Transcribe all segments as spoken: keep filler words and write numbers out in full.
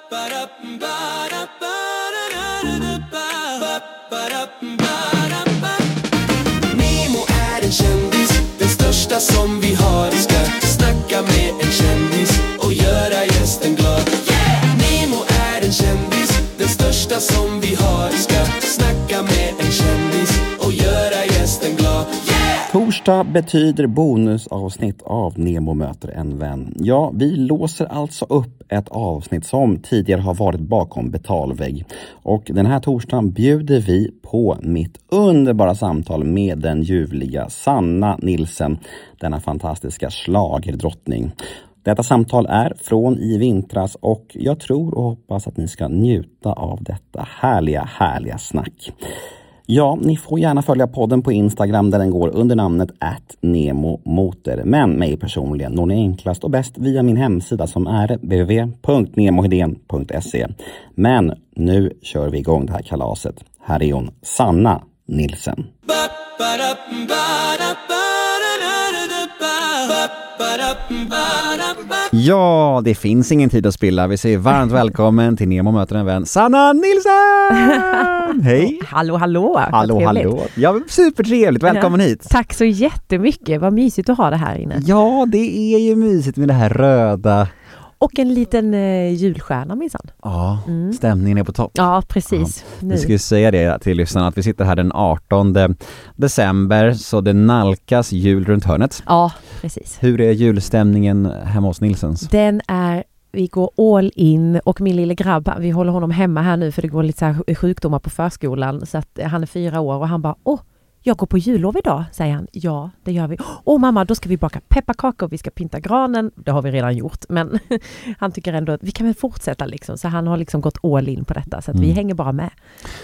Nemo är en kändis, den största som vi har. Ska snacka med en kändis och göra gästen glad. Yeah! Nemo är en kändis, den största som vi har. Ska snacka med en kändis och göra gästen glad. Yeah! Torsdag betyder bonusavsnitt av Nemo möter en vän. Ja, vi låser alltså upp ett avsnitt som tidigare har varit bakom betalvägg. Och den här torsdagen bjuder vi på mitt underbara samtal med den ljuvliga Sanna Nielsen, denna fantastiska schlagerdrottning. Detta samtal är från i vintras och jag tror och hoppas att ni ska njuta av detta härliga, härliga snack. Ja, ni får gärna följa podden på Instagram där den går under namnet at nemomoter. Men mig personligen når ni enklast och bäst via min hemsida som är w w w punkt nemohedén punkt se. Men nu kör vi igång det här kalaset. Här är hon, Sanna Nielsen. Ja, det finns ingen tid att spilla. Vi säger varmt välkommen till Nemo möter en vän, Sanna Nielsen! Hej! Hallå, hallå! Hallå, hallå! Ja, supertrevligt. Välkommen ja. hit! Tack så jättemycket. Vad mysigt att ha det här inne. Ja, det är ju mysigt med det här röda. Och en liten eh, julstjärna minsann. Ja, mm. Stämningen är på topp. Ja, precis. Ja. Vi ska ju säga det till lyssnarna att vi sitter här den artonde december, så det nalkas jul runt hörnet. Ja, precis. Hur är julstämningen hemma hos Nilsens? Den är, vi går all in och min lille grabb, vi håller honom hemma här nu för det går lite så här sjukdomar på förskolan så att han är fyra år och han bara, åh, jag går på jullov idag, säger han. Ja, det gör vi. Åh mamma, då ska vi baka pepparkakor, vi ska pynta granen. Det har vi redan gjort, men han tycker ändå att vi kan väl fortsätta liksom. Så han har liksom gått all in på detta, så att mm. vi hänger bara med.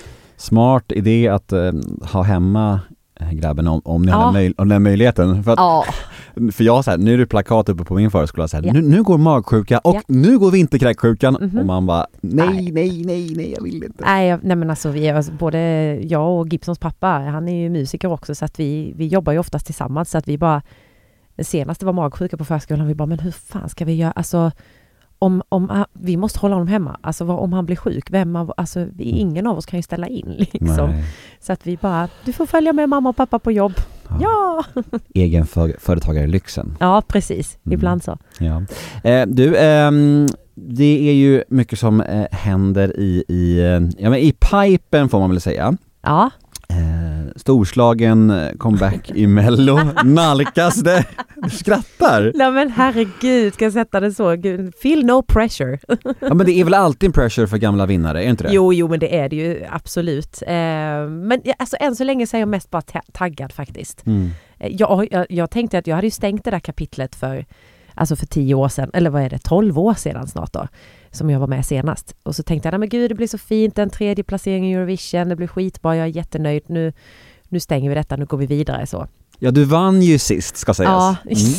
Smart idé att uh, ha hemma grabben om, om ni ja. har den, möj- den möjligheten. För, att, ja. för jag så här, nu är det plakat uppe på min förskola så här, ja. nu, nu går magsjuka och ja. nu går vinterkräksjukan Mm-hmm. och man bara, nej, nej, nej, nej, jag vill inte. Nej, nej men alltså, vi är, både jag och Gibsons pappa, han är ju musiker också så att vi, vi jobbar ju oftast tillsammans så att vi bara, senast det var magsjuka på förskolan, vi bara, men hur fan ska vi göra, alltså Om, om, vi måste hålla honom hemma. Alltså om han blir sjuk, vem av, alltså, vi, ingen av oss kan ju ställa in. Liksom. Så att vi bara, du får följa med mamma och pappa på jobb. Ja! ja. Egen för, företagare lyxen. Ja, precis. Mm. Ibland så. Ja. Eh, du, eh, det är ju mycket som eh, händer i, i, ja, men i pipen får man väl säga. Ja. Eh, storslagen comeback i Mello. Nalkas det. Du skrattar. Nej men herregud, ska jag sätta det så? Gud, feel no pressure. Ja men det är väl alltid en pressure för gamla vinnare, är inte det? Jo, jo men det är det ju absolut. Eh, men alltså än så länge så är jag mest bara ta- taggad faktiskt. Mm. Jag, jag, jag tänkte att jag hade ju stängt det där kapitlet för alltså för tio år sedan, eller vad är det, tolv år sedan snart då, som jag var med senast. Och så tänkte jag, nej men gud det blir så fint, en tredje placering i Eurovision, det blir skitbra, jag är jättenöjd, nu, nu stänger vi detta, nu går vi vidare så. Ja, du vann ju sist, ska sägas. Ja.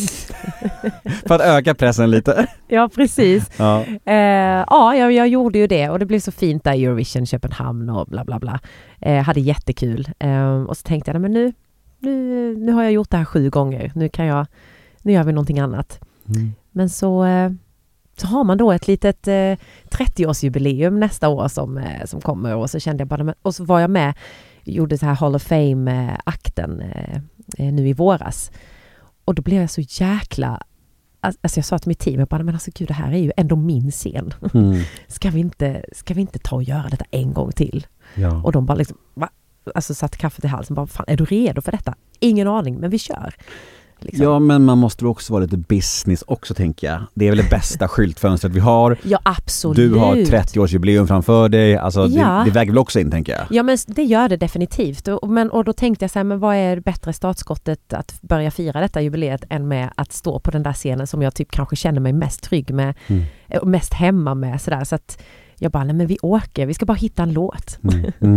Mm. För att öka pressen lite. Ja, precis. Ja, eh, ja jag, jag gjorde ju det och det blev så fint där i Eurovision, Köpenhamn och bla bla bla. Eh, hade jättekul. Eh, och så tänkte jag, nej men nu, nu, nu har jag gjort det här sju gånger, nu kan jag, nu gör vi någonting annat. Mm. Men så, eh, så har man då ett litet eh, trettioårsjubileum nästa år som, eh, som kommer och så kände jag bara, och så var jag med, gjorde så här Hall of Fame-akten eh, nu i våras. Och då blev jag så jäkla, alltså jag sa till mitt team, jag bara, men alltså gud det här är ju ändå min scen. Mm. ska, vi inte, ska vi inte ta och göra detta en gång till? Ja. Och de bara liksom, va? Alltså satt kaffet i halsen, bara, fan är du redo för detta? Ingen aning, men vi kör. Liksom. Ja, men man måste också vara lite business också, tänker jag. Det är väl det bästa skyltfönstret vi har. Ja, absolut. Du har trettioårsjubileum framför dig. Alltså, ja. det, det väger väl också in, tänker jag. Ja, men det gör det definitivt. Och, men, och då tänkte jag så här, men vad är bättre startskottet att börja fira detta jubileet än med att stå på den där scenen som jag typ kanske känner mig mest trygg med mm. och mest hemma med. Sådär. Så att jag bara, nej men vi åker, vi ska bara hitta en låt. Mm. Mm.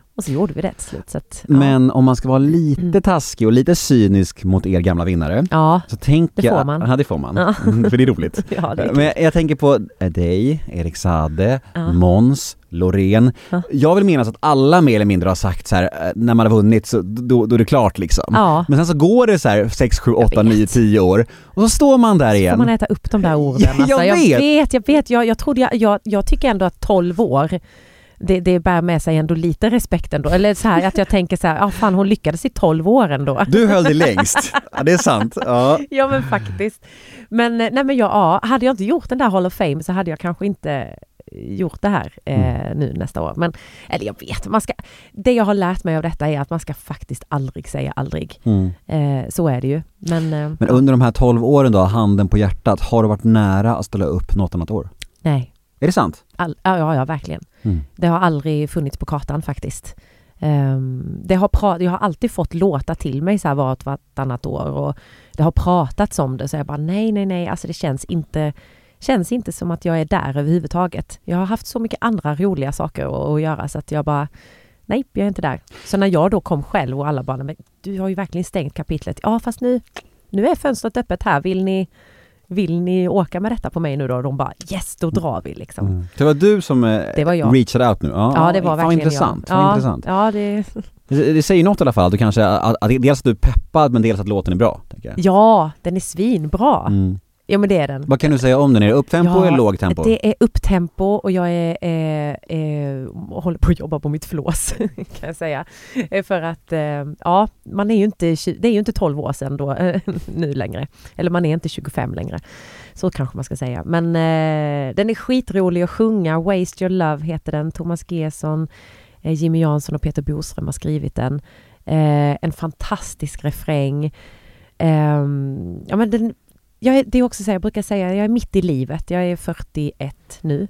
Och så gjorde vi det till slut. Så att, ja. Men om man ska vara lite taskig och lite cynisk mot er gamla vinnare. Ja, så tänker det får man. Ja, det får man. Ja. För det är roligt. Ja, det är men jag, jag tänker på dig, Erik Saade, ja. Måns, Loreen. Ja. Jag vill minnas att alla mer eller mindre har sagt så här, när man har vunnit så då, då är det klart liksom. Ja. Men sen så går det så här sex, sju, åtta, nio, tio år och så står man där så igen. får man äta upp de där orden. Alltså. jag, jag vet. vet, jag vet. Jag, jag, trodde jag, jag, jag tycker ändå att tolv år Det, det bär med sig ändå lite respekt ändå. Eller så här att jag tänker så här, ja fan hon lyckades i tolv år ändå. Du höll det längst. Ja, det är sant. Ja, ja men faktiskt. Men, nej, men jag, ja, hade jag inte gjort den där Hall of Fame så hade jag kanske inte gjort det här eh, mm. nu nästa år. Men, eller jag vet, man ska, det jag har lärt mig av detta är att man ska faktiskt aldrig säga aldrig. Mm. Eh, så är det ju. Men, eh, men under de här tolv åren då, handen på hjärtat, har du varit nära att ställa upp något annat år? Nej. Är det sant? All, ja, ja, ja, verkligen. Mm. Det har aldrig funnits på kartan faktiskt. Um, det har pra- jag har alltid fått låta till mig så här vart vartannat år och det har pratats om det så jag bara nej, nej, nej. Alltså det känns inte, känns inte som att jag är där överhuvudtaget. Jag har haft så mycket andra roliga saker att, att göra så att jag bara nej, jag är inte där. Så när jag då kom själv och alla bara, men du har ju verkligen stängt kapitlet. Ja, fast nu, nu är fönstret öppet här. Vill ni Vill ni åka med detta på mig nu då? Och de bara, yes, då drar vi liksom. Mm. Det var du som eh, det var jag. reachade out nu. Ja, ja det var verkligen intressant. jag. Ja, ja, intressant. Ja, det... det... Det säger något i alla fall. Du kanske, att, att dels att du är peppad, men dels att låten är bra. Tänker jag. Ja, den är svinbra. Mm. Ja, men det är den. Vad kan du säga om den? Är det upptempo ja, eller lågtempo? Det är upptempo och jag är, är, är, håller på att jobba på mitt flås kan jag säga. För att ja, man är ju inte, det är ju inte tolv år sedan då nu längre. Eller man är inte tjugofem längre. Så kanske man ska säga. Men eh, den är skitrolig att sjunga. Waste Your Love heter den. Thomas Gesson, eh, Jimmy Jansson och Peter Boström har skrivit den. Eh, en fantastisk refräng. Eh, ja, men den, jag är, det är också så här, jag brukar säga jag är mitt i livet. Jag är fyrtioett nu.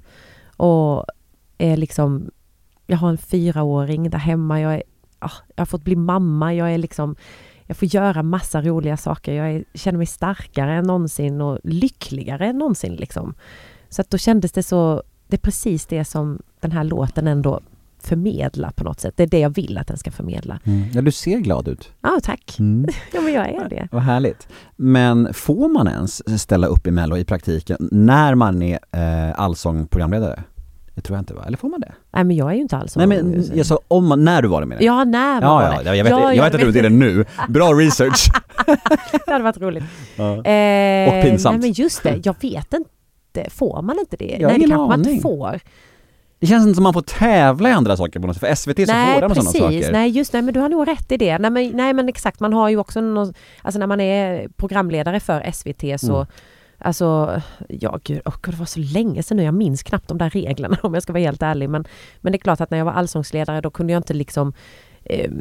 Och är liksom, jag har en fyraåring där hemma. Jag, är, ah, jag har fått bli mamma. Jag är liksom... Jag får göra massa roliga saker. Jag är, känner mig starkare än någonsin och lyckligare än någonsin. Liksom. Så att då kändes det så... Det är precis det som den här låten ändå förmedlar på något sätt. Det är det jag vill att den ska förmedla. Mm. Ja, du ser glad ut. Ja, tack. Mm. Ja, men jag är det. Vad härligt. Men får man ens ställa upp i Mello i praktiken när man är eh, allsångprogramledare? Det tror jag inte, va? Eller får man det? Nej, men jag är ju inte alls så. Nej, men jag sa om man, när du var det med det. Ja, när man ja, var ja, det. Jag vet, ja, jag, jag vet att du är det nu. Bra research. Det hade varit roligt. Ja. Eh, Och pinsamt. Nej, men just det. Jag vet inte. Får man inte det? Jag nej, det kanske aning. man inte får. Det känns inte som man får tävla i andra saker på något sätt. För S V T är så nej, hårda med precis. sådana saker. Nej, just det. Men du har nog rätt i det. Nej, men, nej, men exakt. Man har ju också någon, alltså när man är programledare för S V T så mm. Alltså, ja gud, oh, det var så länge sedan nu. Jag minns knappt de där reglerna om jag ska vara helt ärlig. Men, men det är klart att när jag var allsångsledare då kunde jag inte liksom... Eh,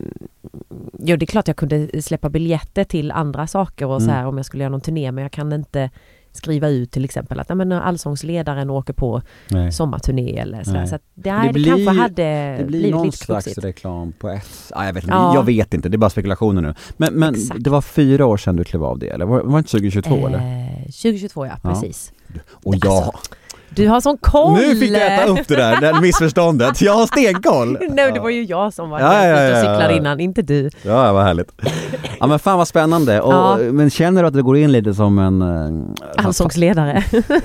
jo, det är klart jag kunde släppa biljetter till andra saker och mm. så här om jag skulle göra någon turné. Men jag kan inte skriva ut till exempel att nej, men allsångsledaren åker på nej. sommarturné eller så. Så att det, här, det, blir, det kanske hade det blir blivit någon lite slags kruxigt. reklam på ett... Ah, jag, vet inte, ja. jag vet inte, det är bara spekulationer nu. Men, men det var fyra år sedan du klev av det, eller? Var, var det inte tjugohundratjugotvå, eh, eller? tjugohundratjugotvå, ja, precis. Ja. Och jag... Alltså, du har sån koll! Nu fick jag äta upp det där, det missförståndet. Jag har stenkoll. Nej, det var ju jag som var ja, ja, ja, ja. och cyklade innan, inte du. Ja, vad härligt. Ja, men fan vad spännande. Och, ja. Men känner du att det går in lite som en... Uh, allsångsledare.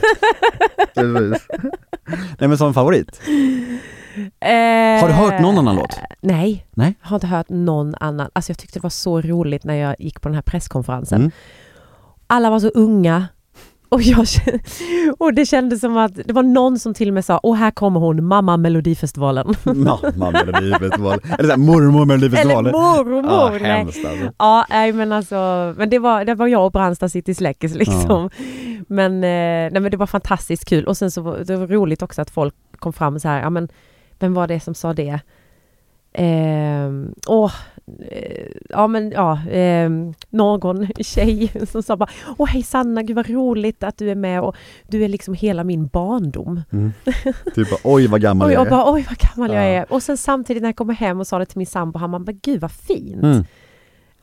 Nej, men som en favorit. Eh, har du hört någon annan låt? Nej, nej, jag har inte hört någon annan. Alltså jag tyckte det var så roligt när jag gick på den här presskonferensen. Mm. Alla var så unga. Och, jag, och det kändes som att det var någon som till och med sa, åh här kommer hon, mamma Melodifestivalen. Mamma Melodifestivalen. Eller såhär, mormor Melodifestivalen. Eller mormor. Ja, hemskt alltså. Ja, nej, men alltså, men det var, det var jag och Brandsta City Släckes liksom. Ja. Men, nej, men det var fantastiskt kul. Och sen så var det var roligt också att folk kom fram så här, ja men, vem var det som sa det? Eh, åh, eh, ja men ja, eh, någon tjej som sa bara, åh hej Sanna, gud vad roligt att du är med och du är liksom hela min barndom. Mm. Typ, oj vad gammal och jag är. är. Bara, oj vad gammal ja. jag är. Och sen samtidigt när jag kommer hem och sa det till min sambo, han bara, gud vad fint. Mm.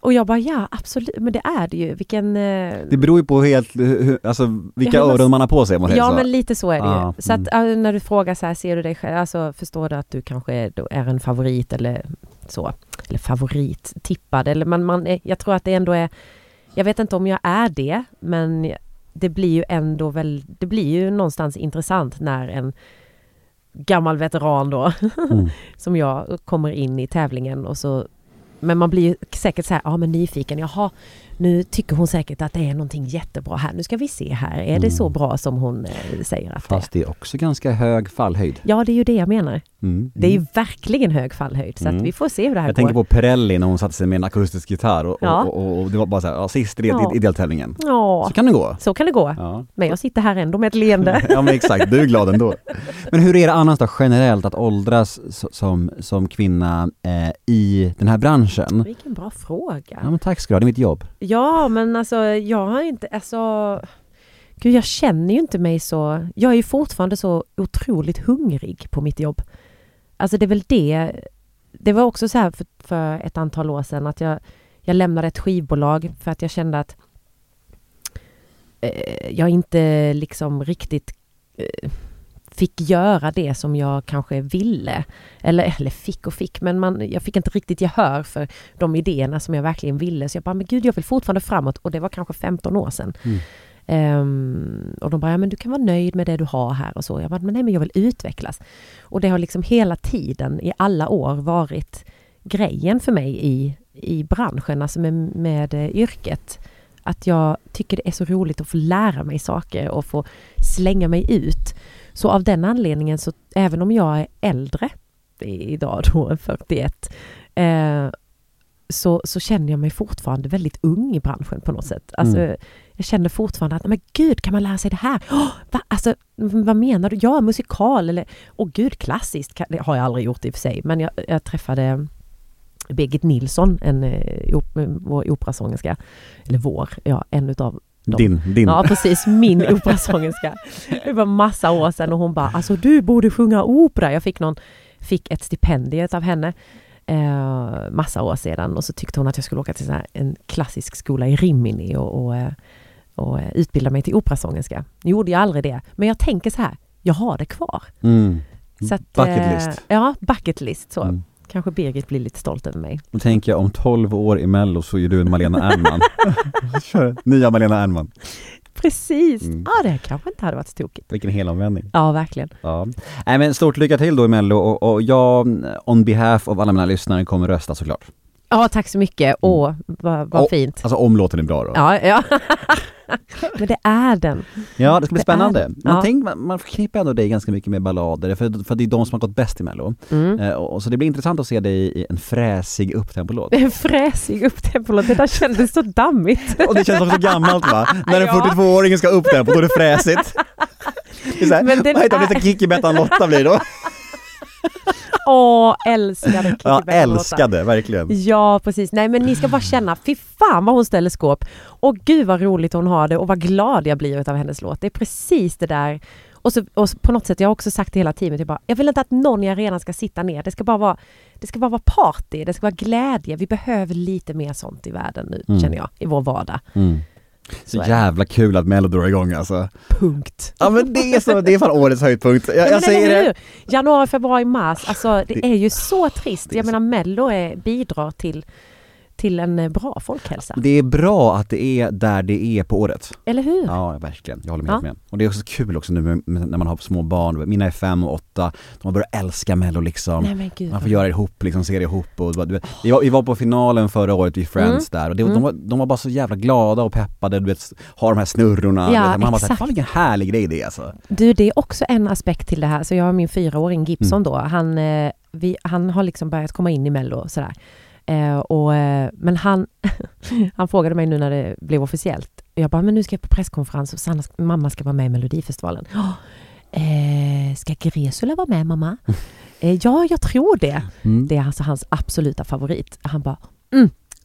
Och jag bara, ja absolut, men det är det ju. Vilken, eh... Det beror ju på helt, hur, alltså, vilka ja, öron man har på sig. Man ja, så. Men lite så är det ah, ju. Så att mm. när du frågar så här, ser du dig själv, alltså förstår du att du kanske är, är en favorit eller så. Eller favorit, tippad. Eller man, man är, jag tror att det ändå är, jag vet inte om jag är det, men det blir ju ändå väl, det blir ju någonstans intressant när en gammal veteran då, mm. som jag kommer in i tävlingen och så. Men man blir ju säkert så här, ja men nyfiken, jaha, nu tycker hon säkert att det är någonting jättebra här. Nu ska vi se här, är mm. det så bra som hon eh, säger att Fast det är? det är också ganska hög fallhöjd. Ja, det är ju det jag menar. Mm. Det är ju verkligen hög fallhöjd, så mm. att vi får se hur det här jag går. Jag tänker på Perelli när hon satte sig med en akustisk gitarr och, ja. och, och, och det var bara så här, ja, sist i, ja. i, i deltävlingen. Ja. Så kan det gå. Så kan det gå. Ja. Men jag sitter här ändå med ett leende. Ja men exakt, du är glad ändå. Men hur är det annars då generellt att åldras som, som kvinna eh, i den här branschen? Vilken bra fråga. Ja men tack ska du ha, det är mitt jobb. Ja men alltså jag har inte, alltså gud jag känner ju inte mig så, jag är ju fortfarande så otroligt hungrig på mitt jobb. Alltså det är väl det, det var också så här för, för ett antal år sedan att jag, jag lämnade ett skivbolag för att jag kände att eh, jag inte liksom riktigt eh, fick göra det som jag kanske ville. Eller, eller fick och fick, men man, jag fick inte riktigt gehör för de idéerna som jag verkligen ville. Så jag bara, men gud, jag vill fortfarande framåt. Och det var kanske femton år sedan. Mm. Um, och de bara, ja, men du kan vara nöjd med det du har här och så. Jag bara, men nej, men jag vill utvecklas. Och det har liksom hela tiden, i alla år, varit grejen för mig i, i branschen, alltså med, med uh, yrket. Att jag tycker det är så roligt att få lära mig saker och få slänga mig ut. Så av den anledningen, så även om jag är äldre idag då, fyrtioett, eh, så, så känner jag mig fortfarande väldigt ung i branschen på något sätt. Alltså, mm. jag känner fortfarande att, men gud, kan man lära sig det här? Oh, va? Alltså, vad menar du? Ja, musikal eller, åh oh, gud, klassiskt. Det har jag aldrig gjort i och för sig. Men jag, jag träffade Birgit Nilsson, en op, vår operasångerska. Eller vår, ja, en utav dem. Din, din. Ja, precis. Min operasångerska. Det var massa år sedan och hon bara, alltså du borde sjunga opera. Jag fick någon, fick ett stipendium av henne eh, massa år sedan och så tyckte hon att jag skulle åka till så här, en klassisk skola i Rimini och, och, och utbilda mig till operasångerska. Nu gjorde jag aldrig det, men jag tänker så här, jag har det kvar. Mm. Så att, bucket list. Eh, ja, bucket list så. Mm. Kanske Birgit blir lite stolt över mig. Då tänker jag, om tolv år i Mello så är du en Malena Ernman. Nya Malena Ernman. Precis. Mm. Ja, det kanske inte hade varit tokigt. Vilken helomvändning. Ja, verkligen. Ja. Nej, men stort lycka till då i Mello och, och jag, on behalf av alla mina lyssnare, kommer rösta såklart. Ja, tack så mycket. Åh, vad, vad fint. Alltså om låten är bra då. Ja, ja. Men det är den. Ja, det ska bli det spännande. Man, ja. tänk, man, man förknippar ändå dig ganska mycket med ballader för, för det är de som har gått bäst i Mello. Mm. Eh, och, så det blir intressant att se dig i en fräsig upptempolåt. En fräsig upptempolåt, det där kändes så dammigt. Och det känns också gammalt va? När en ja. fyrtiotvååring ska upptempo, då är det fräsigt. Det är så här, men vad heter det? Är... Kikki Bettan Lotta blir då. Åh, älskade Kikki Ja, Bettan Lotta. älskade, verkligen. Ja, precis. Nej, men ni ska bara känna, fy fan vad hon ställer skåp. Och gud vad roligt hon har det och vad glad jag blir av hennes låt. Det är precis det där. Och, så, och så, på något sätt, jag har också sagt det hela tiden, jag, bara, jag vill inte att någon i arenan ska sitta ner. Det ska bara vara, det ska bara vara party, det ska vara glädje. Vi behöver lite mer sånt i världen nu, mm. känner jag, i vår vardag. Mm. Så, så jävla kul att Mello drar igång alltså. Punkt. Ja men det är så, det är fan årets höjdpunkt. Jag, jag säger det. Januari, februari, mars. Alltså det, det är ju så trist. Jag menar Mello är, bidrar till till en bra folkhälsa. Det är bra att det är där det är på året. Eller hur? Ja, verkligen. Jag håller med. Ja. med. Och det är också kul också nu med, med, när man har små barn. Mina är fem och åtta. De har börjat älska Mello liksom. Nej, men Gud, man får göra det ihop, liksom se det ihop. Och, du vet, vi, var, vi var på finalen förra året i Friends mm. där. Och det, mm. de, var, de var bara så jävla glada och peppade. Du vet, har de här snurrorna. Ja, vet, man exakt. bara, fan vilken härlig grej det är alltså. Du, det är också en aspekt till det här. Så jag har min fyraåring Gibson mm. då. Han, eh, vi, han har liksom börjat komma in i Mello sådär. Eh, och, eh, men han han frågade mig nu när det blev officiellt. Jag bara, men nu ska jag på presskonferens och Sanna, mamma ska vara med i Melodifestivalen. Oh, eh, ska Gresula vara med, mamma? Eh, ja, jag tror det. Mm. Det är alltså hans absoluta favorit. Han bara, mm,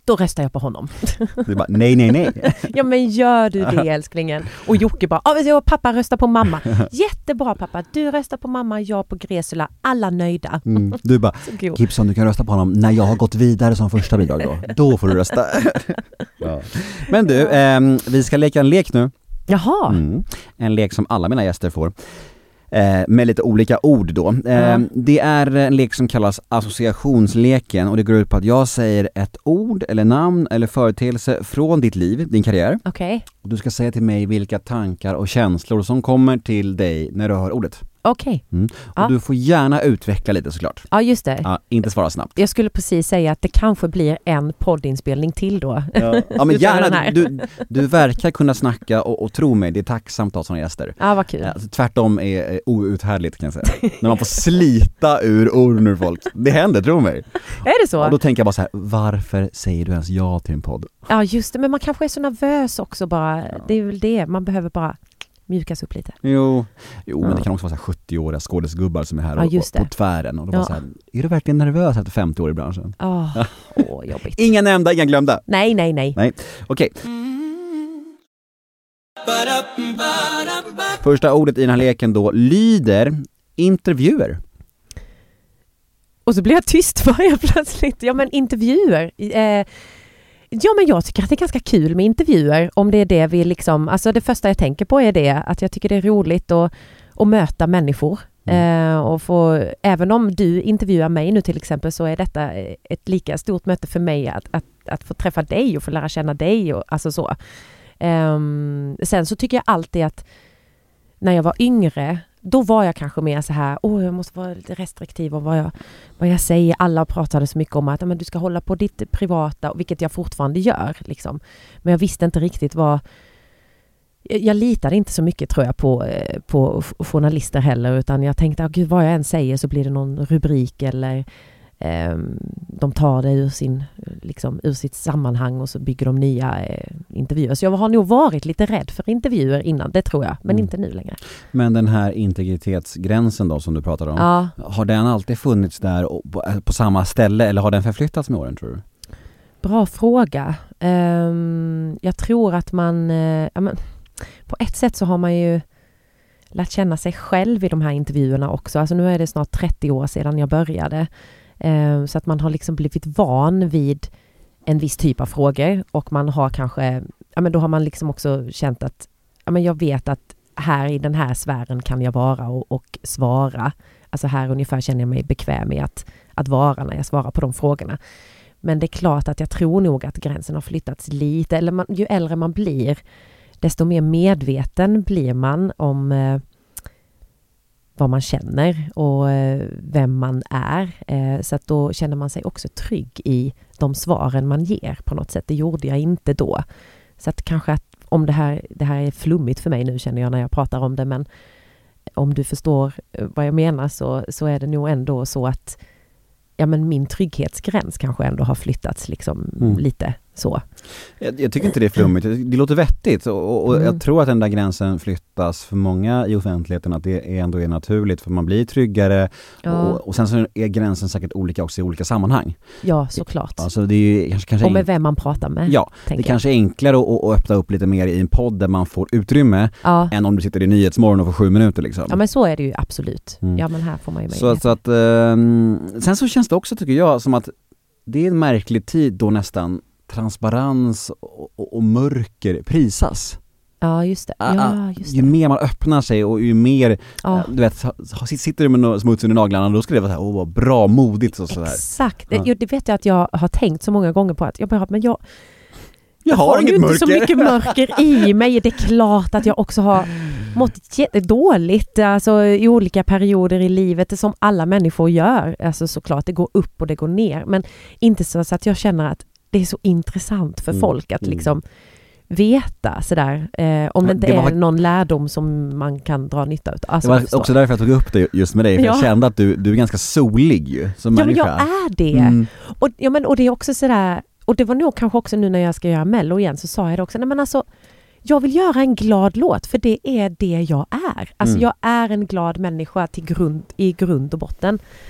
då röstar jag på honom. Du bara, nej, nej, nej. Ja, men gör du det, älsklingen? Och Jocke bara, ja, pappa röstar på mamma. Jättebra, pappa. Du röstar på mamma, jag på Gresula. Alla nöjda. Mm. Du bara, Gibson, du kan rösta på honom när jag har gått vidare som första bidrag då. Då får du rösta. Ja. Men du, eh, vi ska leka en lek nu. Jaha. Mm. En lek som alla mina gäster får. Eh, med lite olika ord då. Eh, mm. Det är en lek som kallas associationsleken och det går ut på att jag säger ett ord eller namn eller företeelse från ditt liv, din karriär. Okej. Okay. Och du ska säga till mig vilka tankar och känslor som kommer till dig när du hör ordet. Okej. Okay. Mm. Och ja. du får gärna utveckla lite såklart. Ja, just det. Ja, inte svara snabbt. Jag skulle precis säga att det kanske blir en poddinspelning till då. Ja, ja men gärna. Du, du verkar kunna snacka och, och tro mig, det är tacksamt att ha såna gäster. Ja, vad kul. Alltså, tvärtom är, är outhärdligt kan jag säga. När man får slita ur orden ur folk. Det händer, tro mig. Är det så? Och då tänker jag bara så här, varför säger du ens ja till en podd? Ja, just det. Men man kanske är så nervös också bara. Ja. Det är väl det. Man behöver bara mjukas upp lite. Jo, jo ja. Men det kan också vara så här sjuttio-åriga skådesgubbar som är här ja, och, och på tvären. Och då ja. så här, är du verkligen nervös efter femtio år i branschen? Åh, oh, oh, jobbigt. Inga nämnda, inga glömda. Nej, nej, nej. nej. Okej. Okay. Första ordet i den här leken då lyder intervjuer. Och så blir jag tyst för jag plötsligt. Ja, men intervjuer. Eh, Ja, men jag tycker att det är ganska kul med intervjuer, om det är det vi liksom, alltså det första jag tänker på är det, att jag tycker det är roligt att, att möta människor. Mm. Eh, och få, även om du intervjuar mig nu till exempel, så är detta ett lika stort möte för mig att, att, att få träffa dig och få lära känna dig och alltså så. Eh, sen så tycker jag alltid att när jag var yngre, då var jag kanske mer så här, åh, jag måste vara lite restriktiv och vad jag, vad jag säger. Alla pratade så mycket om att men du ska hålla på ditt privata, vilket jag fortfarande gör. Liksom. Men jag visste inte riktigt vad... Jag litade inte så mycket, tror jag, på, på journalister heller. Utan jag tänkte, oh, gud, vad jag än säger så blir det någon rubrik eller eh, de tar det ur, sin, liksom, ur sitt sammanhang och så bygger de nya eh, intervjuer. Så jag har nog varit lite rädd för intervjuer innan, det tror jag. Men mm. inte nu längre. Men den här integritetsgränsen då som du pratar om, ja. har den alltid funnits där på, på samma ställe eller har den förflyttats med åren, tror du? Bra fråga. Um, jag tror att man... Uh, ja, men, på ett sätt så har man ju lärt känna sig själv i de här intervjuerna också. Alltså nu är det snart trettio år sedan jag började. Um, så att man har liksom blivit van vid en viss typ av frågor. Och man har kanske... Ja, men då har man liksom också känt att ja, men jag vet att här i den här sfären kan jag vara och, och svara. Alltså här ungefär känner jag mig bekväm med att, att vara när jag svarar på de frågorna. Men det är klart att jag tror nog att gränsen har flyttats lite. Eller man, ju äldre man blir, desto mer medveten blir man om eh, vad man känner och eh, vem man är. Eh, så att då känner man sig också trygg i de svaren man ger på något sätt. Det gjorde jag inte då. Så att kanske att om det här, det här är flummigt för mig nu, känner jag när jag pratar om det. Men om du förstår vad jag menar så, så är det nog ändå så att ja, men min trygghetsgräns kanske ändå har flyttats liksom mm. lite så. Jag, jag tycker inte det är flummigt. Det låter vettigt och, och mm. jag tror att den där gränsen flyttas för många i offentligheten, att det ändå är naturligt för man blir tryggare ja. och, och sen så är gränsen säkert olika också i olika sammanhang. Ja, såklart. Alltså det är ju kanske, kanske och med vem man pratar med. Ja, det är kanske enklare att, att öppna upp lite mer i en podd där man får utrymme ja. än om du sitter i Nyhetsmorgon och får sju minuter liksom. Ja, men så är det ju absolut. Mm. Ja, men här får man ju så, så att um, sen så känns det också, tycker jag, som att det är en märklig tid då nästan transparens och, och, och mörker prisas. Ja, just det. Ja, just det. Ju mer man öppnar sig och ju mer ja. du vet, sitter du med smuts under naglarna, då ska det vara så här, åh, vad bra, modigt och sådär. Exakt. Ja. Det, det vet jag att jag har tänkt så många gånger på att jag bara, men jag jag har, har inget ju mörker. Inte så mycket mörker i mig. Det är klart att jag också har mått dåligt alltså, i olika perioder i livet. Det som alla människor gör. Alltså såklart, det går upp och det går ner. Men inte så att jag känner att det är så intressant för mm. folk att liksom veta sådär. Eh, om det inte det var... är någon lärdom som man kan dra nytta av. Alltså, det var också därför jag tog upp det just med dig. För ja. jag kände att du, du är ganska solig ju, som ja, människa. Ja, men jag är det. Mm. Och, ja, men, och det är också sådär. Och det var nog kanske också nu när jag ska göra Mello igen, så sa jag det också. Nej, men alltså, jag vill göra en glad låt, för det är det jag är. Alltså mm. jag är en glad människa till grund, i grund och botten.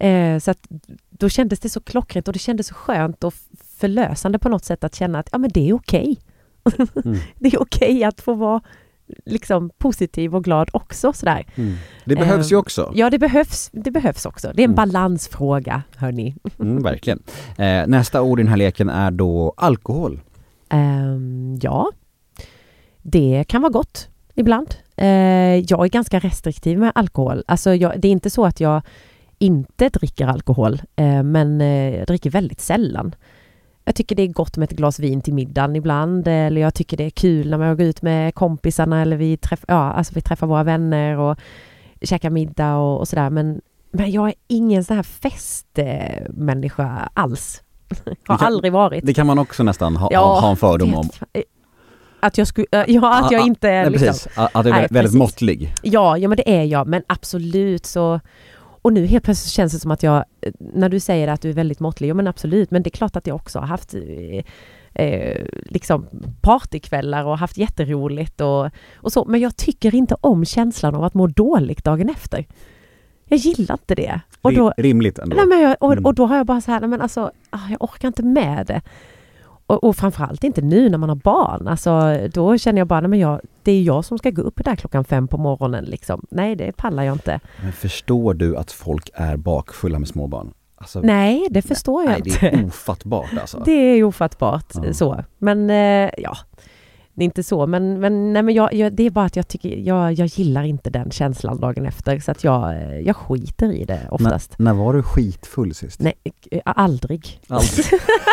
Eh, så att då kändes det så klockrent och det kändes så skönt och förlösande på något sätt att känna att ja, men det är okej. Mm. Det är okej att få vara liksom positiv och glad också sådär. Mm. Det behövs eh, ju också. Ja, det behövs, det behövs också. Det är en mm. balansfråga, hörni. Mm, verkligen. Eh, nästa ord i den här leken är då alkohol. Um, ja, det kan vara gott ibland. Uh, jag är ganska restriktiv med alkohol. Alltså jag, det är inte så att jag inte dricker alkohol, uh, men uh, jag dricker väldigt sällan. Jag tycker det är gott med ett glas vin till middagen ibland, eller jag tycker det är kul när man går ut med kompisarna eller vi, träff, ja, alltså vi träffar våra vänner och käkar middag och, och sådär. Men, men jag är ingen sån här festmänniska alls. Har kan, aldrig varit. Det kan man också nästan ha, ja, ha en fördom om. Att jag, skulle, ja, att jag inte... Nej, liksom, precis. Att du är nej, väldigt precis. måttlig. Ja, ja, men det är jag. Men absolut så... Och nu helt plötsligt känns det som att jag... När du säger att du är väldigt måttlig, ja men absolut. Men det är klart att jag också har haft eh, liksom partykvällar och haft jätteroligt och, och så. Men jag tycker inte om känslan av att må dåligt dagen efter. Jag gillar inte det. Och då, Rimligt ändå. Nej, men jag, och, och då har jag bara så här, nej, men alltså, jag orkar inte med det. Och, och framförallt inte nu när man har barn. Alltså, då känner jag bara, nej, men jag, det är jag som ska gå upp där klockan fem på morgonen. Liksom. Nej, det pallar jag inte. Men förstår du att folk är bakfulla med småbarn? Alltså, nej, det förstår jag nej, inte. Det är ofattbart alltså. Det är ofattbart, ja. Så. Men eh, ja, det är inte så. Men, men, nej, men jag, jag, det är bara att jag tycker, jag, jag gillar inte den känslan dagen efter. Så att jag, jag skiter i det oftast. N- när var du skitfull sist? Nej, aldrig. Aldrig.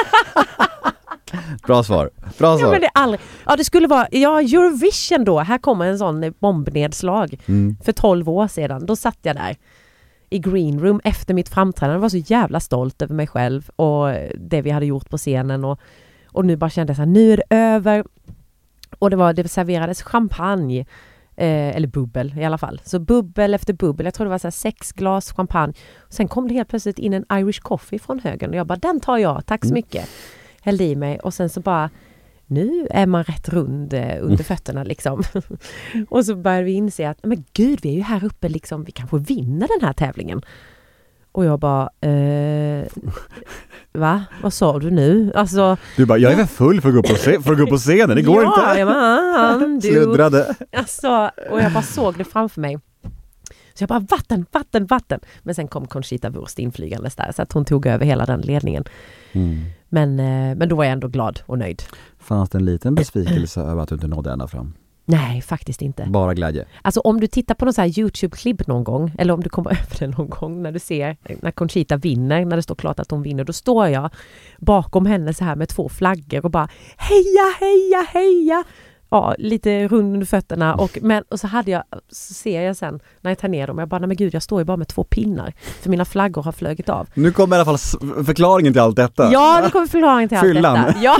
Bra svar. Bra svar. Ja, men det är aldrig. Ja, det skulle vara, ja, Eurovision då. Här kommer en sån bombnedslag. Mm. För tolv år sedan. Då satt jag där i green room efter mitt framträdande. Jag var så jävla stolt över mig själv och det vi hade gjort på scenen. Och, och nu bara kände jag så här, nu är det över. Och det, var, det serverades champagne. Eh, eller bubbel i alla fall. Så bubbel efter bubbel. Jag tror det var så här sex glas champagne. Och sen kom det helt plötsligt in en Irish coffee från högen. Och jag bara, den tar jag. Tack så mycket. Mm. Hällde i mig. Och sen så bara, nu är man rätt rund eh, under mm. fötterna liksom. Och så började vi inse att, men gud, vi är ju här uppe liksom. Vi kanske vinner den här tävlingen. Och jag bara, eh, va? Vad sa du nu? Alltså, du bara, jag är väl full för att gå på, scen- för att gå på scenen, det går ja, inte. Ja, man, du. Sluddrade. Alltså, och jag bara såg det framför mig. Så jag bara, vatten, vatten, vatten. Men sen kom Conchita Wurst inflygandes där, så att hon tog över hela den ledningen. Mm. Men, eh, men då var jag ändå glad och nöjd. Fanns det en liten besvikelse över att du inte nådde ända fram? Nej, faktiskt inte. Bara glädje. Alltså om du tittar på någon så här YouTube-klipp någon gång, eller om du kommer över det någon gång när du ser, när Conchita vinner, när det står klart att hon vinner, då står jag bakom henne så här med två flaggor och bara heja, heja, heja. Ja, lite rund under fötterna och, men, och så hade jag, så ser jag sen när jag tar ner dem, jag bara, nej men gud, jag står ju bara med två pinnar för mina flaggor har flugit av. Nu kommer i alla fall förklaringen till allt detta. Ja, nu kommer förklaringen till Fyllan. allt detta. Ja.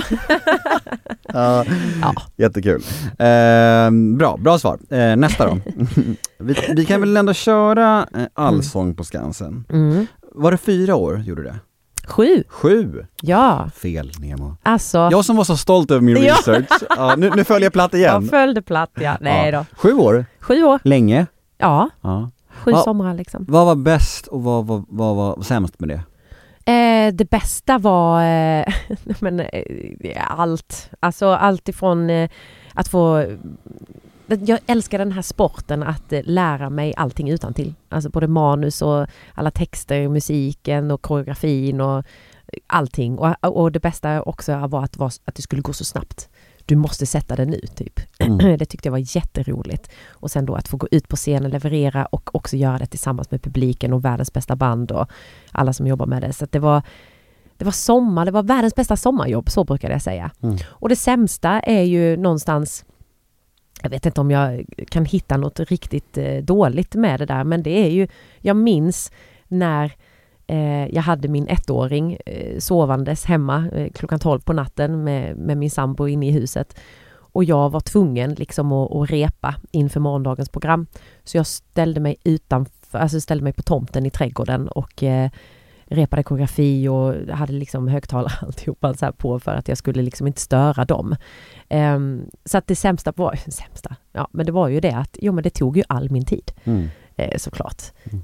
Ja, ja. Jättekul. Eh, bra, bra svar. Eh, nästa då. vi, vi kan väl ändå köra eh, Allsång mm. på Skansen. Mm. Var det fyra år gjorde det? Sju. Sju? Ja. Fel, Nemo. Alltså. Jag som var så stolt över min ja. research. Ja, nu, nu följer jag platt igen. Jag följde platt, ja. Nej ja. Då. Sju år? Sju år. Länge? Ja. ja. Sju Va, somrar liksom. Vad var bäst och vad var, vad var sämst med det? Eh, det bästa var eh, men, eh, allt. Alltså allt ifrån eh, att få... Jag älskar den här sporten att eh, lära mig allting utantill. Alltså både manus och alla texter, musiken och koreografin och allting. Och, och det bästa också var att, var att det skulle gå så snabbt. Du måste sätta det nu, typ. Mm. Det tyckte jag var jätteroligt. Och sen då att få gå ut på scenen, leverera och också göra det tillsammans med publiken och världens bästa band och alla som jobbar med det. Så att det var, det var sommar, det var världens bästa sommarjobb, så brukar jag säga. Mm. Och det sämsta är ju någonstans, jag vet inte om jag kan hitta något riktigt eh, dåligt med det där, men det är ju, jag minns när eh, jag hade min ettåring eh, sovandes hemma eh, klockan tolv på natten med, med min sambo inne i huset. Och jag var tvungen liksom att, att repa inför morgondagens program. Så jag ställde mig utanför, alltså ställde mig på tomten i trädgården och eh, repade koreografi och hade liksom högtalare alltihopa så här på för att jag skulle liksom inte störa dem. Um, så att det sämsta var, sämsta, ja men det var ju det att, jo men det tog ju all min tid. Mm. eh, såklart.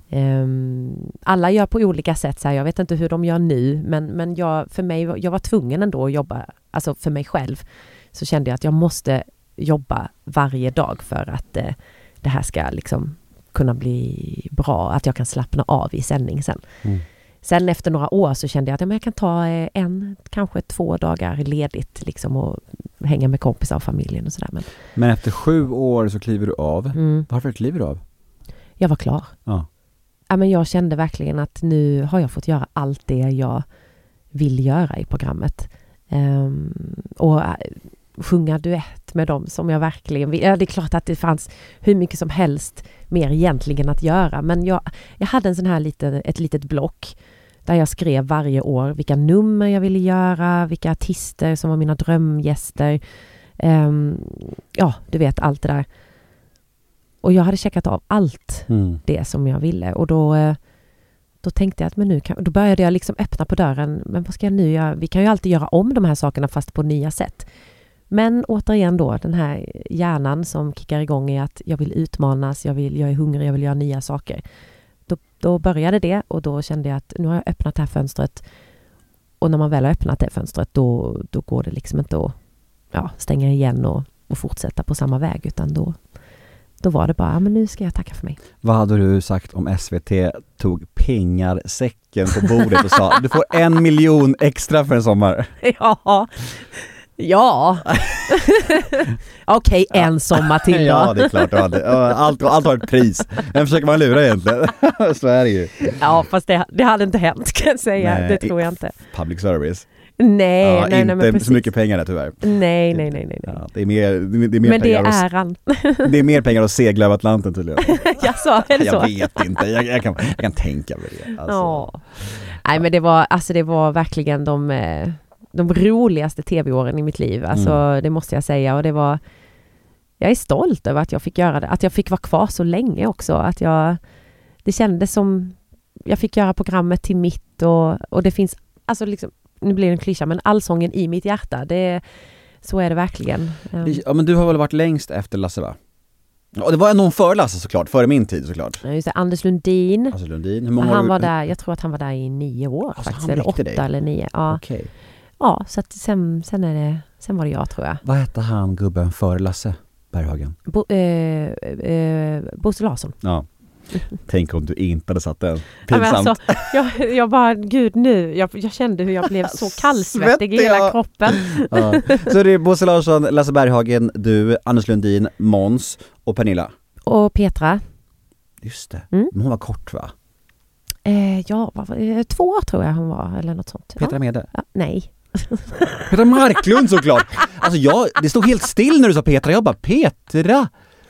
Mm. Eh, alla gör på olika sätt. Så här, jag vet inte hur de gör nu, men, men jag, för mig, jag var tvungen ändå att jobba, alltså för mig själv, så kände jag att jag måste jobba varje dag för att eh, det här ska liksom kunna bli bra, att jag kan slappna av i sändning sen. Mm. Sen efter några år så kände jag att ja, men jag kan ta en, kanske två dagar ledigt liksom och hänga med kompisar och familjen och sådär. Men, men efter sju år så kliver du av. Mm. Varför kliver du av? Jag var klar. Ja. Ja, men jag kände verkligen att nu har jag fått göra allt det jag vill göra i programmet. Um, och uh, sjunga duett med dem som jag verkligen vill. Ja, det är klart att det fanns hur mycket som helst mer egentligen att göra. Men jag, jag hade en sån här liten, ett litet block där jag skrev varje år vilka nummer jag ville göra, vilka artister som var mina drömgäster. Um, ja, du vet allt det där. Och jag hade checkat av allt mm. det som jag ville. Och då, då tänkte jag att men nu kan, då började jag liksom öppna på dörren. Men vad ska jag nu göra? Vi kan ju alltid göra om de här sakerna fast på nya sätt. Men återigen då, den här hjärnan som kickar igång är att jag vill utmanas, jag, vill, jag är hungrig, jag vill göra nya saker. Då, då började det och då kände jag att nu har jag öppnat det här fönstret. Och när man väl har öppnat det fönstret då, då går det liksom inte att ja, stänga igen och, och fortsätta på samma väg, utan då, då var det bara, ja, men nu ska jag tacka för mig. Vad hade du sagt om S V T tog pengarsäcken på bordet och sa du får en miljon extra för en sommar? Ja, ja. Okej, okay, en sommar till då. Ja, det är klart. Hade. Allt, allt har ett pris. Vem försöker man lura egentligen? Så är det ju. Ja, fast det, det hade inte hänt, kan jag säga. Nej, det tror jag inte. Public service. Nej, ja, nej, inte nej, men så mycket pengar där, tyvärr. Nej, nej, nej, nej. Ja, det är mer, det är mer men det pengar är han. Det är mer pengar att segla över Atlanten tydligen. Jag sa det så. Jag vet inte. Jag, jag, kan, jag kan tänka mig det. Alltså. Ja. Nej, men det var alltså det var verkligen de de roligaste tv-åren i mitt liv. Alltså mm. det måste jag säga, och det var jag är stolt över att jag fick göra det. Att jag fick vara kvar så länge också, att jag det kändes som jag fick göra programmet till mitt, och och det finns alltså liksom, nu blir det en klyscha, men allsången i mitt hjärta, det, så är det verkligen. Ja, men du har väl varit längst efter Lasse, va? Ja, det var någon före Lasse såklart, före min tid såklart. Ja, just det, Anders Lundin. Anders Lundin. Hur många han år? var där, jag tror att han var där i nio år alltså, faktiskt, eller åtta dig. Eller nio. Ja. Okej. Okay. Ja, så att sen, sen, är det, sen var det jag, tror jag. Vad hette han, gubben före Lasse Berghagen? Bo, eh, eh, Bosse Larsson. Ja. Tänk om du inte hade satt den. Pinsamt. Ja, alltså, jag, jag bara, gud nu, jag, jag kände hur jag blev så kallsvettig i hela kroppen. Ja. Så det är Bosse Larsson, Lasse Berghagen, du, Anders Lundin, Måns och Pernilla. Och Petra. Just det, mm. Men hon var kort, va? Eh, ja, två år tror jag hon var, eller något sånt. Petra ja. Mede? Ja, nej. Petra Marklund såklart. Alltså jag, det stod helt still när du sa Petra. Jag bara, Petra.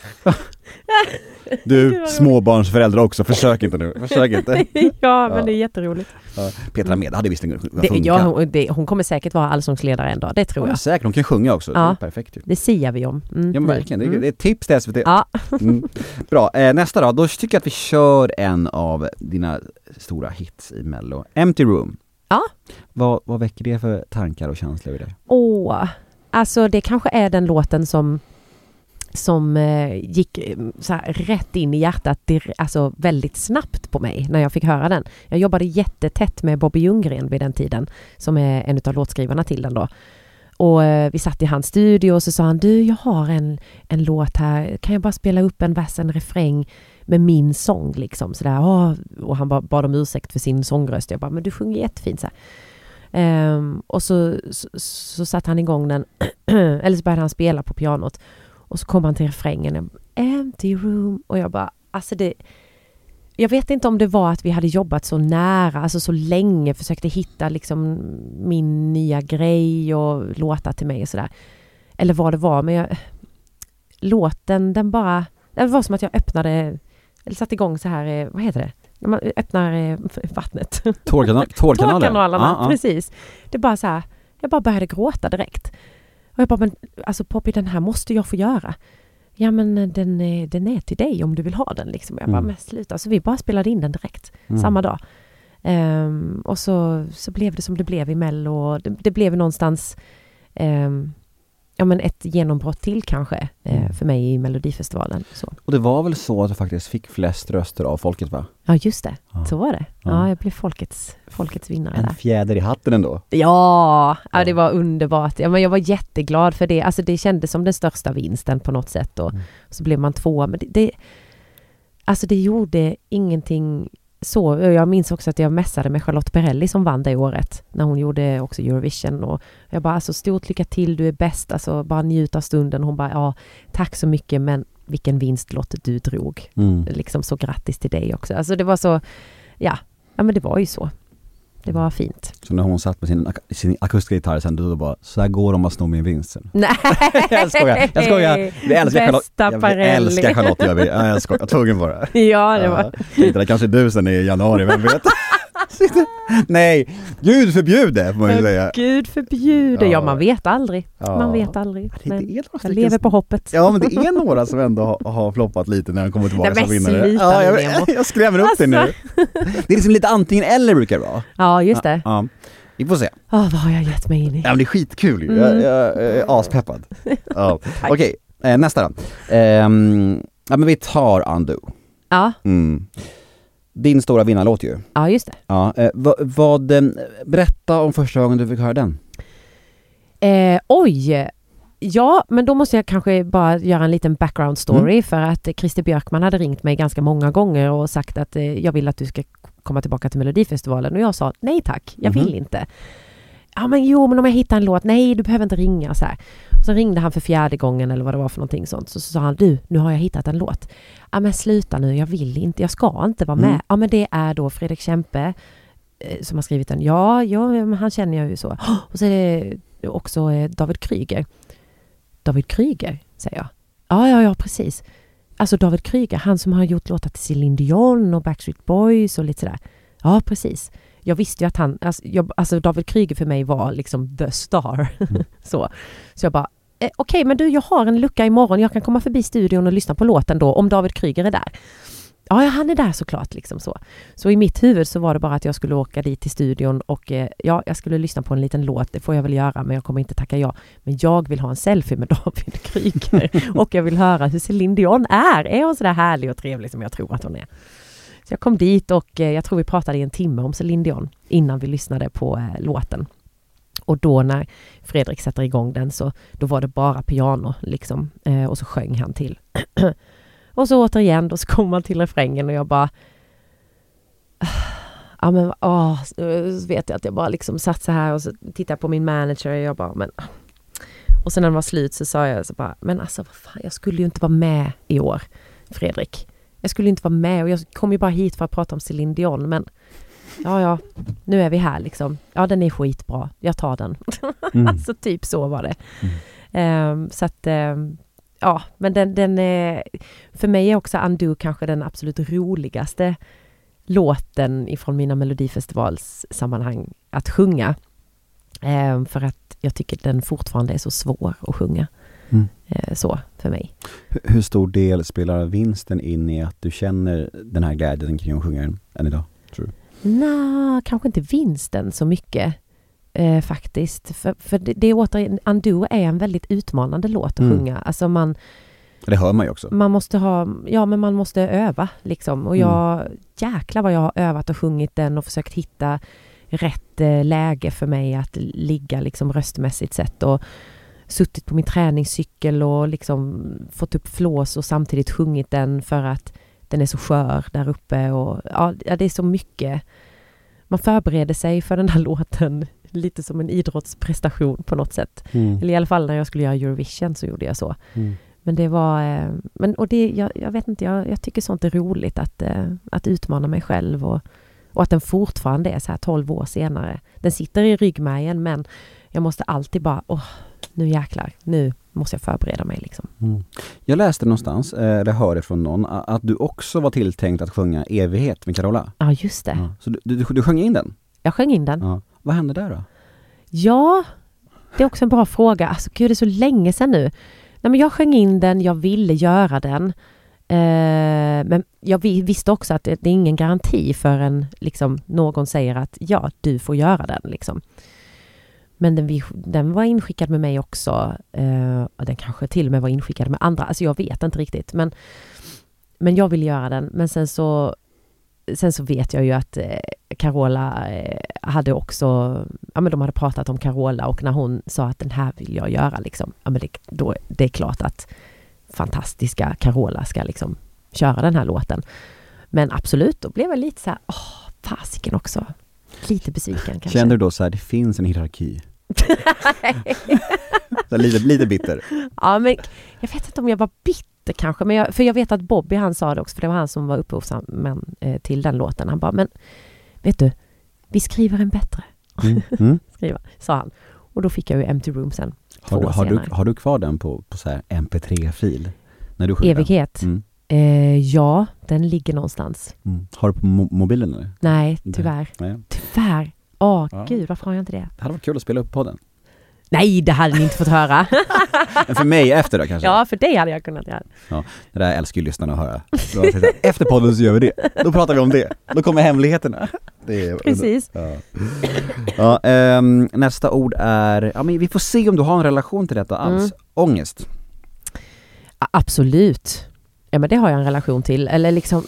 Du, småbarnsföräldrar också, försök inte nu. Försök inte. Ja, men det är jätteroligt. Ja. Petra Mede hade visst en det, ja, hon, det, hon kommer säkert vara allsångsledare en dag, det tror ja, jag. Säkert, hon kan sjunga också. Ja, det är perfekt. Det siar vi om. Mm. Ja, men verkligen. Det är, det är ett tips till S V T. Ja. Mm. Bra, eh, nästa då. Då tycker jag att vi kör en av dina stora hits i Mello. Empty Room. Ja. Vad, vad väcker det för tankar och känslor i dig? Åh, alltså det kanske är den låten som som eh, gick så här, rätt in i hjärtat dir- alltså väldigt snabbt på mig när jag fick höra den. Jag jobbade jättetätt med Bobby Ljunggren vid den tiden, som är en av låtskrivarna till den då. Och eh, vi satt i hans studio och så sa han, du, jag har en, en låt här, kan jag bara spela upp en vers, en refräng med min sång liksom sådär. Åh, och han ba, bad om ursäkt för sin sångröst. Jag bara, men du sjunger jättefint så här. Um, och så, så, så satt han igång den eller så började han spela på pianot. Och så kom han till refrängen, empty room, och jag bara, alltså det, jag vet inte om det var att vi hade jobbat så nära, alltså så länge, försökte hitta liksom min nya grej och låta till mig och sådär. Eller vad det var, men jag, låten, den bara, det var som att jag öppnade, eller satte igång så här, vad heter det? När man öppnar vattnet. Tårkanal, tårkanaler. Tårkanalerna, ah, precis. Det bara så här, jag bara började gråta direkt. Och jag bara, men alltså Poppy, den här måste jag få göra. Ja, men den är, den är till dig om du vill ha den liksom. Jag bara, mm. men sluta. Så vi bara spelade in den direkt, mm. samma dag. Um, och så, så blev det som det blev i Mello. Det, det blev någonstans, um, ja, men ett genombrott till kanske eh, Mm. för mig i Melodifestivalen. Så. Och det var väl så att du faktiskt fick flest röster av folket, va? Ja, just det. Ja. Så var det. Ja, Ja. jag blev folkets, folkets vinnare En där. fjäder i hatten ändå. Ja, ja, det Ja. var underbart. Ja, men jag var jätteglad för det. Alltså det kändes som den största vinsten på något sätt. Och Mm. så blev man tvåa. Men det, det, alltså det gjorde ingenting så. Jag minns också att jag mässade med Charlotte Perrelli som vann det året. När hon gjorde också Eurovision. Och jag bara, alltså stort lycka till, du är bäst. Alltså bara njut av stunden. Hon bara, ja, tack så mycket, men vilken vinstlott du drog. Mm. Liksom så grattis till dig också. Alltså det var så, ja, ja men det var ju så. Det var fint. Så när hon satt med sin, ak- sin akustiska gitarr sen, du då bara, så här går de att sno min vinst sen. Nej, Jag skojar, jag skojar. Vi älskar Charlotte. Bästa Ja, vi Parelli. älskar Charlotte, gör vi. Ja, jag skojar, jag tog en bara. Ja, det var... Ja, tänkte det kanske är du sen i januari, vem vet? Nej, Gud förbjude får man ju säga. Gud förbjuder. Ja, Ja. man vet aldrig. Ja. Man vet aldrig. Det, Men det är några jag stycken lever som- på hoppet. Ja, men det är några som ändå har, har floppat lite när de kommer tillbaka Nej, som men vinnare. sluta Ja, nu, jag, Nemo. jag skrämmer upp det nu. Alltså. Det är liksom lite antingen eller brukar det vara. Ja, just det. Ja, ja. Vi får se. Åh, vad har jag gett mig in i? Ja, men det är skitkul ju. Mm. Jag, jag, jag är aspeppad. Ja. Okej, eh, nästa då. Ehm, ja, men vi tar Undo. Ja, Mm. Din stora vinnarlåt ju. ja, just det. Ja, eh, vad, vad, eh, berätta om första gången du fick höra den. Eh, oj! Ja, men då måste jag kanske bara göra en liten background story Mm. för att Christer Björkman hade ringt mig ganska många gånger och sagt att eh, jag vill att du ska komma tillbaka till Melodifestivalen och jag sa nej tack, jag Mhm. vill inte. Ja men jo, men om jag hittar en låt, nej du behöver inte ringa så här. Och så ringde han för fjärde gången eller vad det var för någonting sånt. Så, så sa han, du, nu har jag hittat en låt. Ja men sluta nu, jag vill inte, jag ska inte vara med. Mm. Ja men det är då Fredrik Kempe eh, som har skrivit den. Ja, ja men han känner jag ju så. Och så är det också eh, David Kryger. David Kryger, säger jag. Ja, ja, ja, precis. Alltså David Kryger, han som har gjort låtar till Celine Dion och Backstreet Boys och lite sådär. Ja, precis. Jag visste ju att han, alltså, jag, alltså David Kryger för mig var liksom the star. Mm. så. så jag bara, eh, okej okay, men du, jag har en lucka imorgon. Jag kan komma förbi studion och lyssna på låten då om David Kryger är där. Ja, ja, han är där såklart liksom så. Så i mitt huvud så var det bara att jag skulle åka dit till studion och eh, ja, jag skulle lyssna på en liten låt. Det får jag väl göra, men jag kommer inte tacka ja. Men jag vill ha en selfie med David Kryger och jag vill höra hur Celine Dion är. Är hon så där härlig och trevlig som jag tror att hon är? Så jag kom dit och eh, jag tror vi pratade i en timme om Celine Dion innan vi lyssnade på eh, låten. Och då när Fredrik sätter igång den så då var det bara piano liksom. Eh, och så sjöng han till. Och så återigen, då så kom man till refrängen och jag bara... Ja men, åh, så vet jag att jag bara liksom satt så här och så tittade jag på min manager och jag bara, men... Och sen när den var slut så sa jag så bara, men alltså vad fan, jag skulle ju inte vara med i år, Fredrik. Jag skulle inte vara med och jag kom ju bara hit för att prata om Celine Dion, men... Ja, ja, nu är vi här liksom. Ja, den är skitbra. Jag tar den. Mm. Alltså typ så var det. Mm. Um, så att... Um, Ja, men den, den är, för mig är också Undo kanske den absolut roligaste låten ifrån mina Melodifestivals sammanhang att sjunga. Eh, för att jag tycker den fortfarande är så svår att sjunga. Mm. Eh, så för mig. Hur, hur stor del spelar vinsten in i att du känner den här glädjen kring att sjunga den än idag, tror du? Nej, kanske inte vinsten så mycket. Eh, faktiskt. För, för det, det är återigen, Undo är en väldigt utmanande låt att Mm. sjunga. Alltså man, Det hör man ju också. man måste ha, ja men man måste öva liksom. Och jag, jäklar vad jag har övat och sjungit den och försökt hitta rätt eh, läge för mig att ligga liksom röstmässigt sett. Och suttit på min träningscykel och liksom fått upp flås och samtidigt sjungit den för att den är så skör där uppe. Och ja, det är så mycket. Man förbereder sig för den här låten lite som en idrottsprestation på något sätt. Mm. Eller i alla fall när jag skulle göra Eurovision så gjorde jag så. Mm. Men det var... Eh, men, och det, jag, jag vet inte, jag, jag tycker sånt är roligt att, eh, att utmana mig själv och, och att den fortfarande är så här tolv år senare. Den sitter i ryggmärgen men jag måste alltid bara, åh, nu jäklar, nu måste jag förbereda mig liksom. Mm. Jag läste någonstans, eh, det hörde från någon, att du också var tilltänkt att sjunga Evighet med Carola. Ja, just det. Ja. Så du, du, du sjöng in den? Jag sjöng in den. Ja. Vad hände där då? Ja, det är också en bra fråga. Alltså gud, det är så länge sedan nu. Nej, men jag sjöng in den, jag ville göra den. Eh, men jag visste också att det, det är ingen garanti förrän liksom, någon säger att ja, du får göra den. Liksom. Men den, vi, den var inskickad med mig också. Eh, den kanske till och med var inskickad med andra. Alltså jag vet inte riktigt. Men, men jag vill göra den. Men sen så, sen så vet jag ju att eh, Carola eh, hade också... Ja, men de hade pratat om Carola. Och när hon sa att den här vill jag göra. Liksom, ja, men det, då, det är klart att fantastiska Carola ska liksom köra den här låten. Men absolut, då blev jag lite så här... Åh, fasiken också. Lite besviken kanske. Känner du då så här, det finns en hierarki? så lite, lite bitter. Ja, men jag vet inte om jag var bitter kanske. Men jag, för jag vet att Bobby, han sa det också. För det var han som var upphovsman eh, till den låten. Han bara, men vet du, vi skriver en bättre. Mm. Mm. Skriva, sa han. Och då fick jag ju Empty Room sen. Har du, har, du, har du kvar den på, på så här M P tre-fil? När du sjunger? Evighet. Mm. Eh, ja, den ligger någonstans. Mm. Har du på mo- mobilen eller? Nej, tyvärr. Nej. Tyvärr. Åh, Ja. gud, varför har jag inte det? Det hade varit kul att spela upp podden. Nej, det hade ni inte fått höra. Men för mig efter då kanske? Ja, för det hade jag kunnat göra. Ja, det där älskar ju lyssnarna att höra. Så jag säger, efter podden så gör vi det. Då pratar vi om det. Då kommer hemligheterna. Det är, Precis. Ja. Ja, ähm, nästa ord är, ja, men vi får se om du har en relation till detta alls. Mm. Ångest. A- absolut. Ja, men det har jag en relation till. Eller liksom...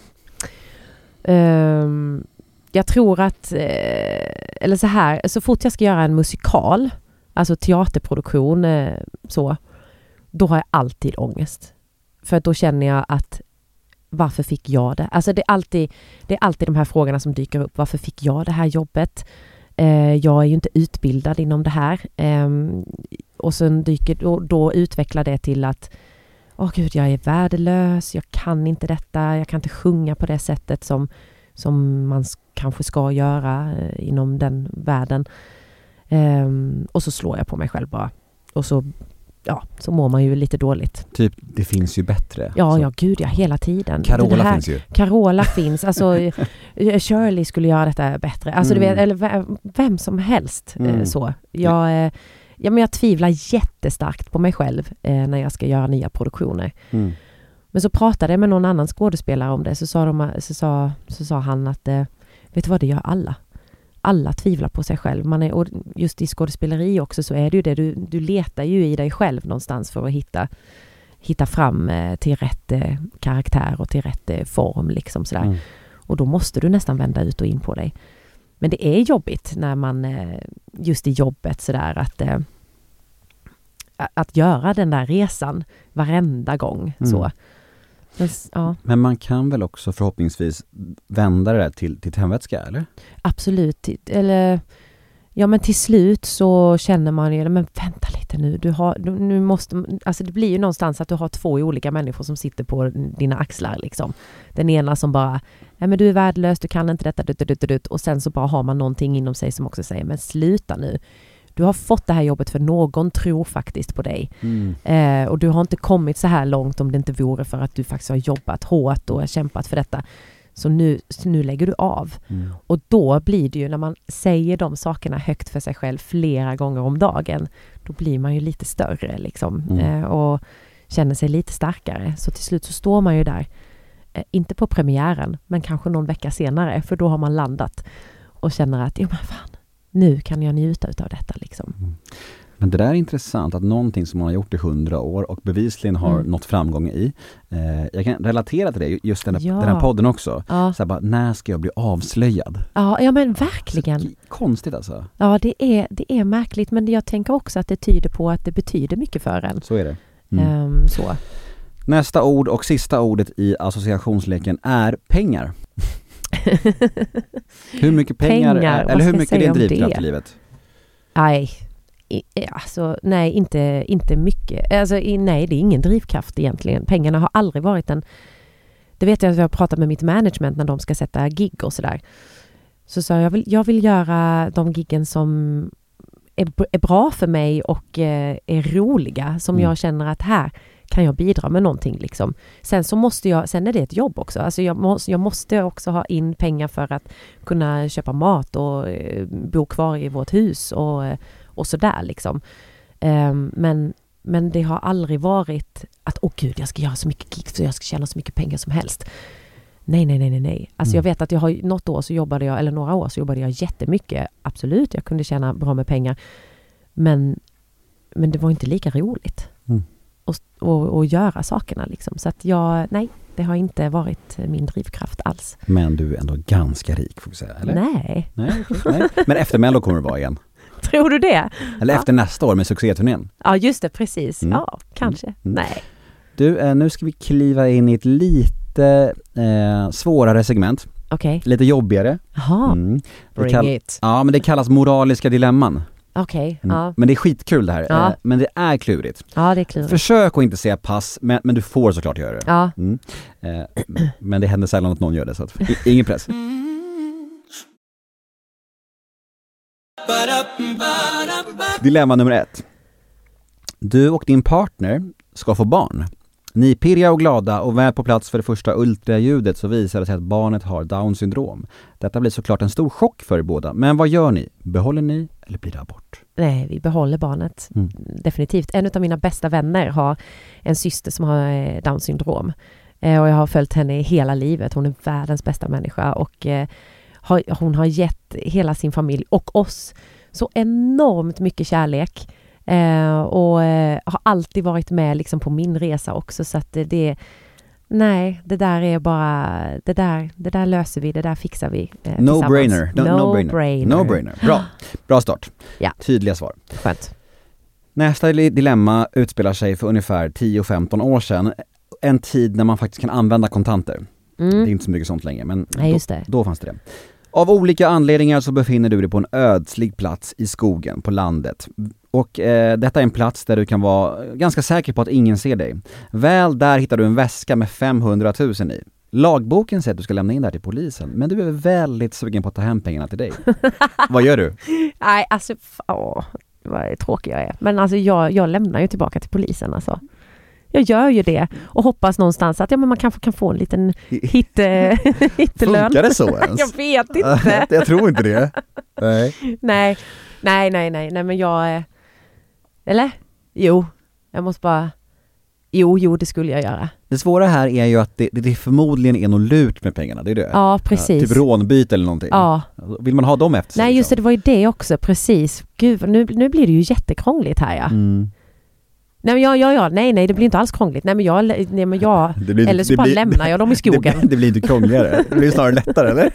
Um, jag tror att... Eh, eller så här, så fort jag ska göra en musikal, alltså teaterproduktion, eh, så, då har jag alltid ångest. För då känner jag att varför fick jag det? Alltså det är alltid, det är alltid de här frågorna som dyker upp. Varför fick jag det här jobbet? Eh, jag är ju inte utbildad inom det här. Eh, och sen dyker, då, då utvecklar det till att åh gud, jag är värdelös, jag kan inte detta, jag kan inte sjunga på det sättet som, som man kanske ska göra eh, inom den världen. Eh, och så slår jag på mig själv bara. Och så, ja, så mår man ju lite dåligt. Typ, det finns ju bättre. Ja, så. ja, gud, ja, hela tiden. Carola här, finns ju. Carola finns, alltså Shirley skulle göra detta bättre. Alltså Mm. du vet, eller vem, vem som helst Mm. eh, så. Jag, eh, ja, men jag tvivlar jättestarkt på mig själv eh, när jag ska göra nya produktioner. Mm. Men så pratade jag med någon annan skådespelare om det, så sa, de, så sa, så sa han att eh, vet du vad, det gör alla. Alla tvivlar på sig själv. Man är, och just i skådespeleri också så är det ju det. Du, du letar ju i dig själv någonstans för att hitta, hitta fram eh, till rätt eh, karaktär och till rätt eh, form. Liksom sådär. Mm. Och då måste du nästan vända ut och in på dig. Men det är jobbigt när man eh, just i jobbet sådär att, eh, att göra den där resan varenda gång. Mm. Så. Men, ja. Men man kan väl också förhoppningsvis vända det där till, till tändvätska, eller? Absolut. Eller, ja, men till slut så känner man ju, men vänta lite nu. Du har, du, nu måste, alltså det blir ju någonstans att du har två olika människor som sitter på dina axlar. Liksom. Den ena som bara, nej men du är värdelös, du kan inte detta, dut, dut, dut, dut. Och sen så bara har man någonting inom sig som också säger, men sluta nu. Du har fått det här jobbet för någon tror faktiskt på dig. Mm. Eh, och du har inte kommit så här långt om det inte vore för att du faktiskt har jobbat hårt och kämpat för detta. Så nu, så nu lägger du av. Mm. Och då blir det ju, när man säger de sakerna högt för sig själv flera gånger om dagen, då blir man ju lite större liksom. Mm. Eh, och känner sig lite starkare. Så till slut så står man ju där, eh, inte på premiären, men kanske någon vecka senare, för då har man landat och känner att, ja men fan, nu kan jag njuta utav detta liksom. Mm. Men det där är intressant, att någonting som man har gjort i hundra år och bevisligen har Mm. nått framgång i. Eh, jag kan relatera till det, just den här, Ja. den här podden också. Ja, Så här bara, när ska jag bli avslöjad? ja, ja men verkligen. Så konstigt alltså. Ja, det är, det är märkligt, men jag tänker också att det tyder på att det betyder mycket för en. Så är det. Mm. Ehm, så. Nästa ord och sista ordet i associationsleken är pengar. Hur mycket pengar, Pengar, är, vad eller hur ska jag mycket är säga din om drivkraft det? i livet? Nej, i, alltså, nej, inte, inte mycket. Alltså, i, nej, det är ingen drivkraft egentligen. Pengarna har aldrig varit en... Det vet jag att jag har pratat med mitt management när de ska sätta gig och sådär. Så sa jag, jag vill, jag vill göra de giggen som är, är bra för mig och eh, är roliga. Som Mm. jag känner att här kan jag bidra med någonting liksom. Sen så måste jag, sen är det ett jobb också. Alltså jag måste, jag måste också ha in pengar för att kunna köpa mat och eh, bo kvar i vårt hus och, eh, och sådär liksom. Um, men, men det har aldrig varit att, åh gud, jag ska göra så mycket gig så jag ska tjäna så mycket pengar som helst. Nej, nej, nej, nej, nej. Alltså Mm. jag vet att jag har något år så jobbade jag, eller några år så jobbade jag jättemycket. Absolut, jag kunde tjäna bra med pengar. Men, men det var inte lika roligt. Mm. Och, och, och göra sakerna liksom. Så att jag, nej, det har inte varit min drivkraft alls. Men du är ändå ganska rik, får vi säga, eller? Nej. Nej, okay, nej. Men efter Mello kommer det vara igen. Tror du det? Eller Ja. efter nästa år med succéturnén. Ja, just det, precis. Mm. Ja, kanske. Mm. Nej. Du, eh, nu ska vi kliva in i ett lite eh, svårare segment. Okej. Lite jobbigare. Jaha, Mm. Det bring kall- it. Ja, men det kallas moraliska dilemman. Okej, Mm. ja. Men det är skitkul det här. Ja. Eh, men det är klurigt. Ja, det är klurigt. Försök att inte säga pass, men, men du får såklart göra det. Ja. Mm. Eh, men det händer sällan att någon gör det, så att, i, ingen press. Dilemma nummer ett. Du och din partner ska få barn. Ni är pirriga och glada och väl på plats för det första ultraljudet så visar det sig att barnet har Down syndrom. Detta blir såklart en stor chock för er båda. Men vad gör ni? Behåller ni eller blir det abort? Nej, vi behåller barnet. Mm. Definitivt. En av mina bästa vänner har en syster som har eh, Down syndrom. Eh, och jag har följt henne hela livet. Hon är världens bästa människa. Och eh, har, hon har gett hela sin familj och oss så enormt mycket kärlek. Eh, och eh, har alltid varit med liksom, på min resa också. Så att det, det nej, det där är bara, det där, det där löser vi, det där fixar vi eh, No brainer. No, no, no brainer. brainer. No brainer. Bra. Bra start. Ja. Tydliga svar. Skönt. Nästa dilemma utspelar sig för ungefär tio femton år sedan. En tid när man faktiskt kan använda kontanter. Mm. Det är inte så mycket sånt längre, men Nej, just det. Då, då fanns det det. Av olika anledningar så befinner du dig på en ödslig plats i skogen, på landet. Och eh, detta är en plats där du kan vara ganska säker på att ingen ser dig. Väl där hittar du en väska med femhundratusen i. Lagboken säger att du ska lämna in det här till polisen, men du är väldigt sugen på att ta hem pengarna till dig. Vad gör du? Nej, alltså, f- åh, vad tråkig jag är. Men alltså jag, jag lämnar ju tillbaka till polisen alltså. Jag gör ju det och hoppas någonstans att ja, men man kanske kan få en liten hit, hittelön. Funkar det så ens? Jag vet inte. Jag tror inte det. Nej. nej, nej, nej, nej, nej, men jag... eh, Eller? Jo, jag måste bara... Jo, jo, det skulle jag göra. Det svåra här är ju att det, det förmodligen är något lurt med pengarna, det är det. Ja, precis. Ja, typ rånbyte eller någonting. Ja. Vill man ha dem efter sig? Nej, just det, liksom? det var ju det också, precis. Gud, nu, nu blir det ju jättekrångligt här, ja. Mm. Nej, men ja, ja, ja, nej, nej, det blir inte alls krångligt. Nej, men jag, nej, men jag Det blir- eller så det bara blir- lämnar jag dem i skogen. Det, det blir inte krångligare, det blir snarare lättare, eller?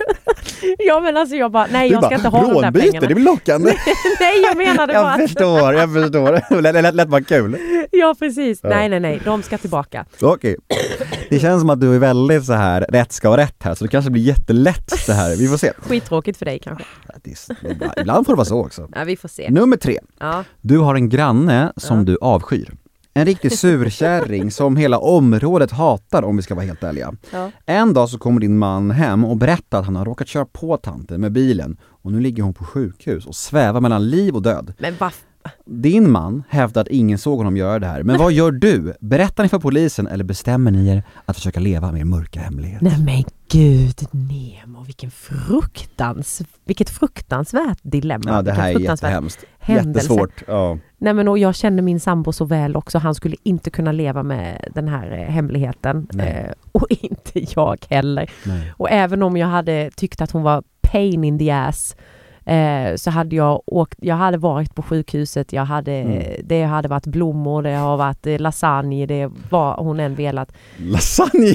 Ja, men alltså jag bara, nej, Du jag ska bara, inte ha de där rånbyte, pengarna. det blir lockande. Nej, jag menade bara... Jag förstår, jag förstår. Det lät, lät bara kul. Ja, precis. Ja. Nej, nej, nej, de ska tillbaka. Okej. Det känns som att du är väldigt så här, rätt ska vara rätt här, så det kanske blir jättelätt det här. Vi får se. Skittråkigt för dig kanske. Det är, ibland, ibland får det vara så också. Ja, vi får se. Nummer tre. Ja. Du har en granne som Ja. du avskyr. En riktig surkärring som hela området hatar, om vi ska vara helt ärliga. Ja. En dag så kommer din man hem och berättar att han har råkat köra på tanten med bilen och nu ligger hon på sjukhus och svävar mellan liv och död. Men vad... Din man hävdar att ingen såg honom göra det här. Men vad gör du? Berättar ni för polisen eller bestämmer ni er att försöka leva med er mörka hemlighet? Nej men gud, Nemo, vilken fruktans... Vilket fruktansvärt dilemma. Ja, det här är Vilken fruktansvärd jättehemskt. händelse. Jättesvårt. Ja. Nej, men och jag känner min sambo så väl också. Han skulle inte kunna leva med den här eh, hemligheten. Nej. Eh, och inte jag heller. Nej. Och även om jag hade tyckt att hon var pain in the ass, eh, så hade jag åkt, jag hade varit på sjukhuset, jag hade, Mm. det hade varit blommor, det har varit eh, lasagne, det var hon än velat. Lasagne!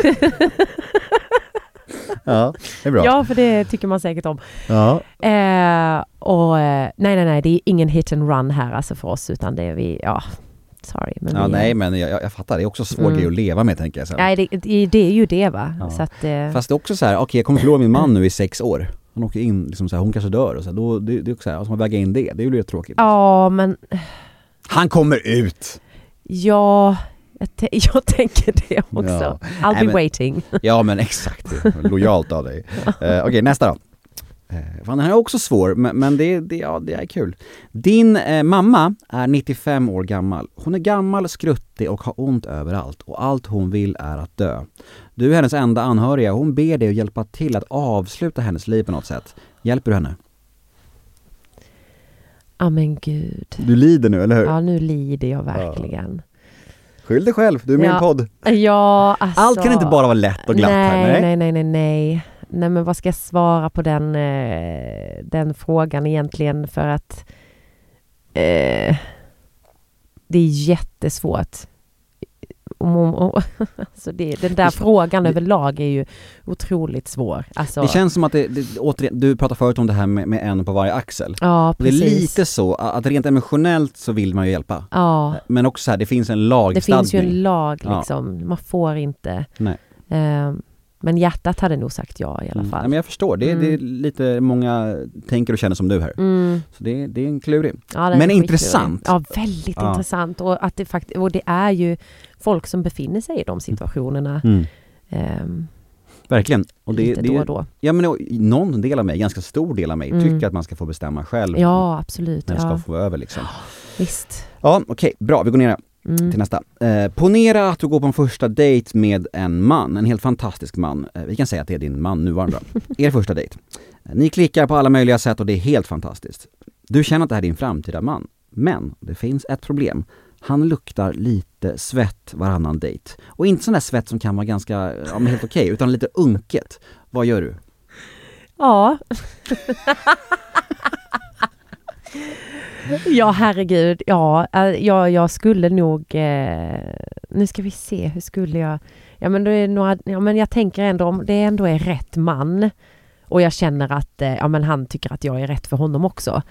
Ja, det är bra. Ja, för det tycker man säkert om. Ja. Eh, och eh, nej, nej, nej, det är ingen hit and run här alltså för oss, utan det är vi, ja, sorry. Men Ja, vi, nej, men jag, jag fattar. Det är också svår Mm. grej att leva med, tänker jag sen. Nej, det, det, det är ju det, va? Ja. Så att, eh, Fast det är också så här, okej, jag kommer förlora min man nu i sex år. Han åker in, liksom så här, hon kanske dör och så här, då, det, det är också så här, alltså man väger in det. Det är ju lite tråkigt. ja, men Han kommer ut! ja, jag, t- jag tänker det också. Ja. I'll Nej, be men- waiting. Ja, men exakt. Lojalt av dig. Uh, okej, nästa då. Uh, fan, den här är också svår, men, men det, det, ja, det är kul. Din eh, mamma är nittiofem år gammal. Hon är gammal, skruttig och har ont överallt. Och allt hon vill är att dö. Du är hennes enda anhöriga. Hon ber dig att hjälpa till att avsluta hennes liv på något sätt. Hjälper du henne? Ja, men gud. Du lider nu, eller hur? Ja, nu lider jag verkligen. Skyll dig själv, du är med i Ja. en podd. Ja, alltså... Allt kan inte bara vara lätt och glatt nej, här. Nej, nej, nej, nej, nej. Nej, men vad ska jag svara på den, eh, den frågan egentligen? För att eh, det är jättesvårt. Om, om, om, alltså det, den där det, frågan det, överlag är ju otroligt svår. Alltså, det känns som att det, det, återigen, du pratade förut om det här med, med en på varje axel. ja, precis. Det är lite så att rent emotionellt så vill man ju hjälpa. Ja. Men också så här, det finns en lagstadgning. Det finns ju en lag liksom. Ja. Man får inte. Nej. Eh, men hjärtat hade nog sagt ja i alla fall. Mm. Ja, men jag förstår. Det, mm. det är lite många tänker och känner som du här. Mm. Så det, det är en klurig. Ja, men intressant. Ja, väldigt ja. intressant. Och, att det fakt- och det är ju folk som befinner sig i de situationerna. Mm. Um, Verkligen. Och det, lite det, då och då. Ja, men någon del av mig, ganska stor del av mig, Mm. tycker att man ska få bestämma själv. Ja, absolut. När det ja. ska få över liksom. Visst. Ja, okej. Okay, bra. Vi går ner mm. till nästa. Eh, ponera att du går på en första dejt med en man. En helt fantastisk man. Eh, vi kan säga att det är din man nuvarande. Er första dejt. Eh, ni klickar på alla möjliga sätt och det är helt fantastiskt. Du känner att det här är din framtida man. Men det finns ett problem. Han luktar lite svett varannan dejt. Och inte sån där svett som kan vara ganska, ja, men helt okej, okay, utan lite unket. Vad gör du? Ja. Ja, herregud. Ja, jag, jag skulle nog... Eh, nu ska vi se, hur skulle jag... Ja, men, det är några, ja, men jag tänker ändå om det ändå är rätt man. Och jag känner att eh, ja, men han tycker att jag är rätt för honom också.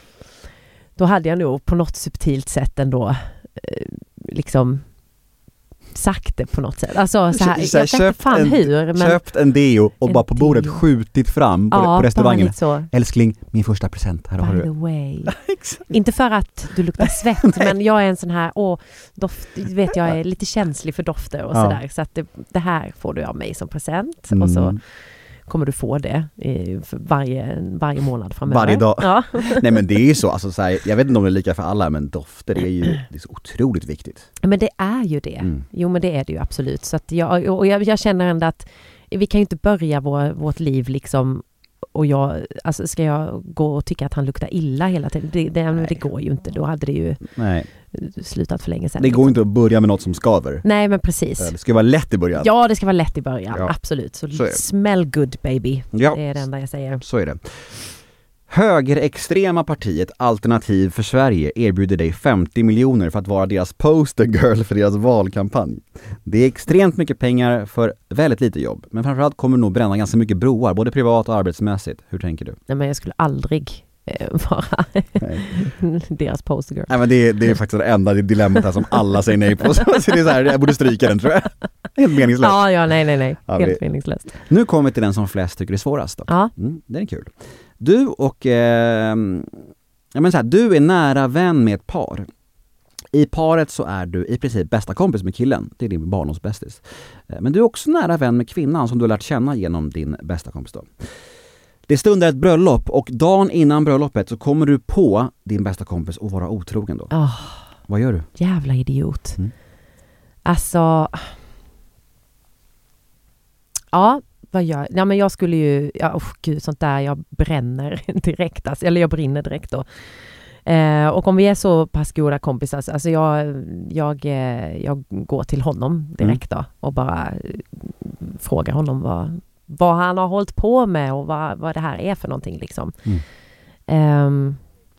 Då hade jag nog på något subtilt sätt ändå eh, liksom sagt det på något sätt. Alltså så här, så här, jag vet inte fan en, hur. Men köpt en deo och en bara på bordet deo. skjutit fram på, ja, på restaurangen. Så. Älskling, min första present. Här har By du. the way. Inte för att du luktar svett, men jag är en sån här, åh, doft, vet jag är lite känslig för dofter och ja. sådär. Så att det, det här får du av mig som present. Mm. Och så kommer du få det i, för varje, varje månad framöver. Varje dag. Ja. Nej, men det är ju så, alltså, så här, jag vet inte om det är lika för alla, men dofter är ju det är så otroligt viktigt. Men det är ju det. Mm. Jo, men det är det ju absolut. Så att jag, och jag, jag känner ändå att vi kan ju inte börja vår, vårt liv liksom, och jag, alltså ska jag gå och tycka att han luktar illa hela tiden? Det, det, det går ju inte. Då hade det ju Nej. slutat för länge sedan. Det går liksom. inte att börja med något som skaver. Nej, men precis. Det ska vara lätt i början. Ja, det ska vara lätt i början. Ja. Absolut. Så, Så är det. smell good, baby. Ja. Det är det enda jag säger. Så är det. Högerextrema partiet Alternativ för Sverige erbjuder dig femtio miljoner för att vara deras poster girl för deras valkampanj. Det är extremt mycket pengar för väldigt lite jobb. Men framförallt kommer du nog bränna ganska mycket broar, både privat och arbetsmässigt. Hur tänker du? Nej, men jag skulle aldrig eh, vara deras poster girl. Nej, men det är, det är faktiskt det enda dilemmat här som alla säger nej på. Så det är så här, jag borde stryka den, tror jag. Helt meningslöst. Ja, ja, nej, nej, nej. Ja, Helt det... meningslöst. Nu kommer vi till den som flest tycker är svårast då. Ja. Mm, den är kul. Du och eh, jag menar så här, du är nära vän med ett par. I paret så är du i princip bästa kompis med killen. Det är din barndomsbästis. Men du är också nära vän med kvinnan som du har lärt känna genom din bästa kompis då. Det stundar ett bröllop och dagen innan bröllopet så kommer du på din bästa kompis att vara otrogen då. Oh, vad gör du? Jävla idiot. Mm. Alltså... Ja, vad gör jag? Ja, men jag skulle ju... Ja, oh, gud, sånt där. Jag bränner direkt. Alltså, eller jag brinner direkt då. Eh, och om vi är så pass goda kompisar, alltså jag, jag, jag går till honom direkt då och bara frågar honom vad, vad han har hållit på med och vad, vad det här är för någonting liksom. Mm. Eh,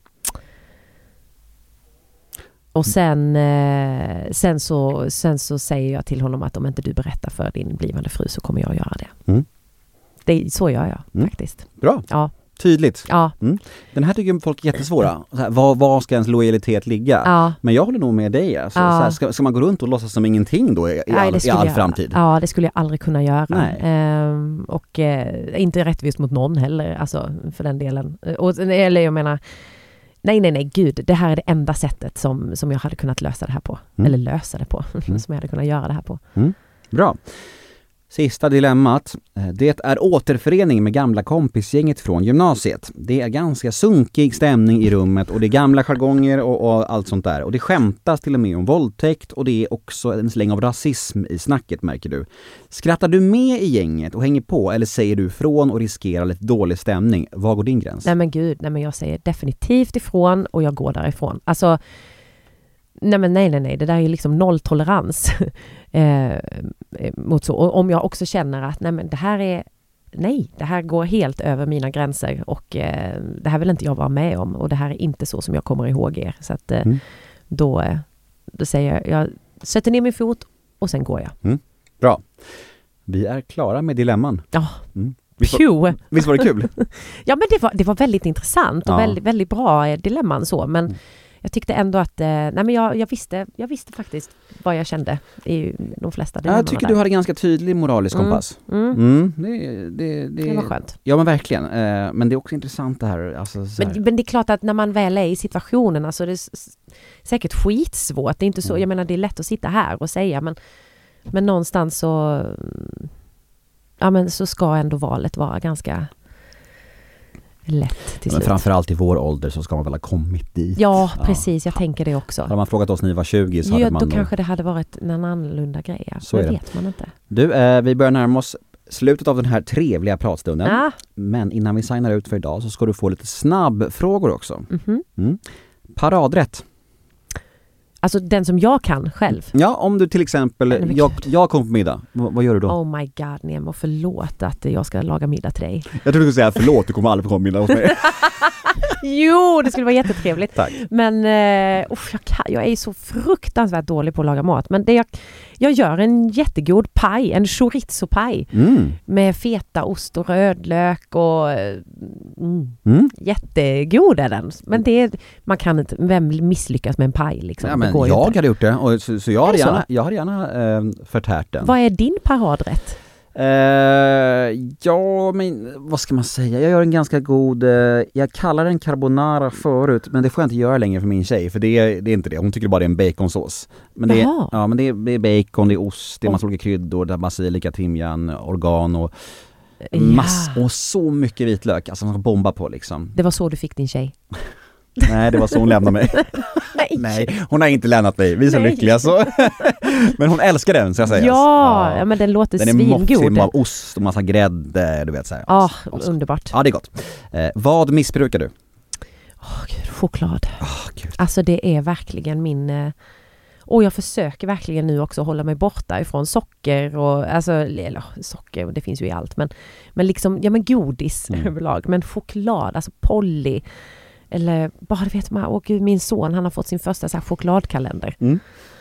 och sen, eh, sen, så, sen så säger jag till honom att om inte du berättar för din blivande fru så kommer jag göra det. Mm. det så gör jag Mm. faktiskt. Bra. Ja. Tydligt. Ja. Mm. Den här tycker folk är jättesvåra. Så här, var, var ska ens lojalitet ligga? Ja. Men jag håller nog med dig. Alltså. Ja. Så här, ska, ska man gå runt och låtsas som ingenting då i, i Nej, all, det i all jag, framtid? Ja, det skulle jag aldrig kunna göra. Nej. Ehm, och eh, inte rättvist mot någon heller, alltså för den delen. Och, eller jag menar, nej, nej, nej, gud. Det här är det enda sättet som, som jag hade kunnat lösa det här på. Mm. Eller lösa det på. Mm. Som jag hade kunnat göra det här på. Mm. Bra. Sista dilemmat. Det är återförening med gamla kompisgänget från gymnasiet. Det är ganska sunkig stämning i rummet och det är gamla jargonger och, och allt sånt där. Och det skämtas till och med om våldtäkt och det är också en släng av rasism i snacket, märker du. Skrattar du med i gänget och hänger på eller säger du ifrån och riskerar lite dålig stämning? Var går din gräns? Nej men gud, nej men jag säger definitivt ifrån och jag går därifrån. Alltså, nej men nej, nej, nej. Det där är ju liksom nolltolerans eh, mot så. Och om jag också känner att nej men det här är, nej, det här går helt över mina gränser och eh, det här vill inte jag vara med om och det här är inte så som jag kommer ihåg er. Så att eh, mm. då, då säger jag, jag sätter ner min fot och sen går jag. Mm. Bra. Vi är klara med dilemman. Ja. Mm. Visst, var, visst var det kul? Ja, men det var, det var väldigt intressant och ja. väldigt, väldigt bra dilemman så, men mm. jag tyckte ändå att, eh, nej men jag, jag visste jag visste faktiskt vad jag kände i de flesta dilemmorna. Jag tycker där. Du hade ganska tydlig moralisk mm. kompass. Mm. Mm. Det, det, det, det var skönt. Ja, men verkligen. Eh, men det är också intressant det här. Alltså, så här. Men, men det är klart att när man väl är i situationen, alltså det är s- säkert skitsvårt. Det är inte så, mm. jag menar det är lätt att sitta här och säga, men, men någonstans så ja, men så ska ändå valet vara ganska lätt till men slut. framförallt i vår ålder så ska man väl ha kommit dit. Ja, precis. Jag tänker det också. Hade man frågat oss när vi var tjugo så ja, hade man... då nog... kanske det hade varit en annorlunda grej. Så det är det. vet man inte. Du, eh, vi börjar närma oss slutet av den här trevliga pratstunden. Ah. Men innan vi signar ut för idag så ska du få lite snabbfrågor också. Mm-hmm. Mm. Paradrätt. Alltså den som jag kan själv. Ja, om du till exempel, jag, jag kom på middag, v- vad gör du då? Oh my god, Nemo, förlåt att jag ska laga middag till dig. Jag tror du skulle säga förlåt, du kommer aldrig få komma på middag hos mig. Jo, det skulle vara jättetrevligt. Tack. Men uh, uff, jag, kan, jag är så fruktansvärt dålig på att laga mat. Men det jag, jag gör en jättegod paj, en chorizo-paj. Mm. Med feta ost och rödlök och mm, Mm. jättegod är den. Men det är, man kan inte, vem misslyckas med en paj liksom? Ja, men det går jag inte. hade gjort det, och så, så jag hade så? gärna, jag hade gärna eh, förtärt den. Vad är din paradrätt? Eh, ja, men vad ska man säga? Jag gör en ganska god, eh, jag kallar den carbonara förut, men det får jag inte göra längre för min tjej, för det är, det är inte det. Hon tycker bara det är en baconsås. Men det är, Jaha. ja, men det är, det är bacon, det är ost, det är massa olika kryddor, det är basilika, timjan, organ och mass, Ja. och så mycket vitlök, alltså man ska bomba på liksom. Det var så du fick din tjej. Nej, det var så hon lämnade mig. Nej. Nej, hon har inte lämnat mig. Vi är så Nej. lyckliga så. Men hon älskar den, så jag säger. Ja, ja, men den låter den är svingod. moffig med ost och massa grädde, du vet så här. Ja, Alltså. underbart. Ja, det är gott. Eh, vad missbrukar du? Åh gud, choklad. Oh, Gud. Alltså det är verkligen min... eh, Och jag försöker verkligen nu också hålla mig borta ifrån socker och alltså, eller socker, det finns ju i allt, men, men liksom, ja men godis Mm. överlag, men choklad, alltså Polly, eller bara du vet man, åh gud, min son, han har fått sin första så här chokladkalender. Mm.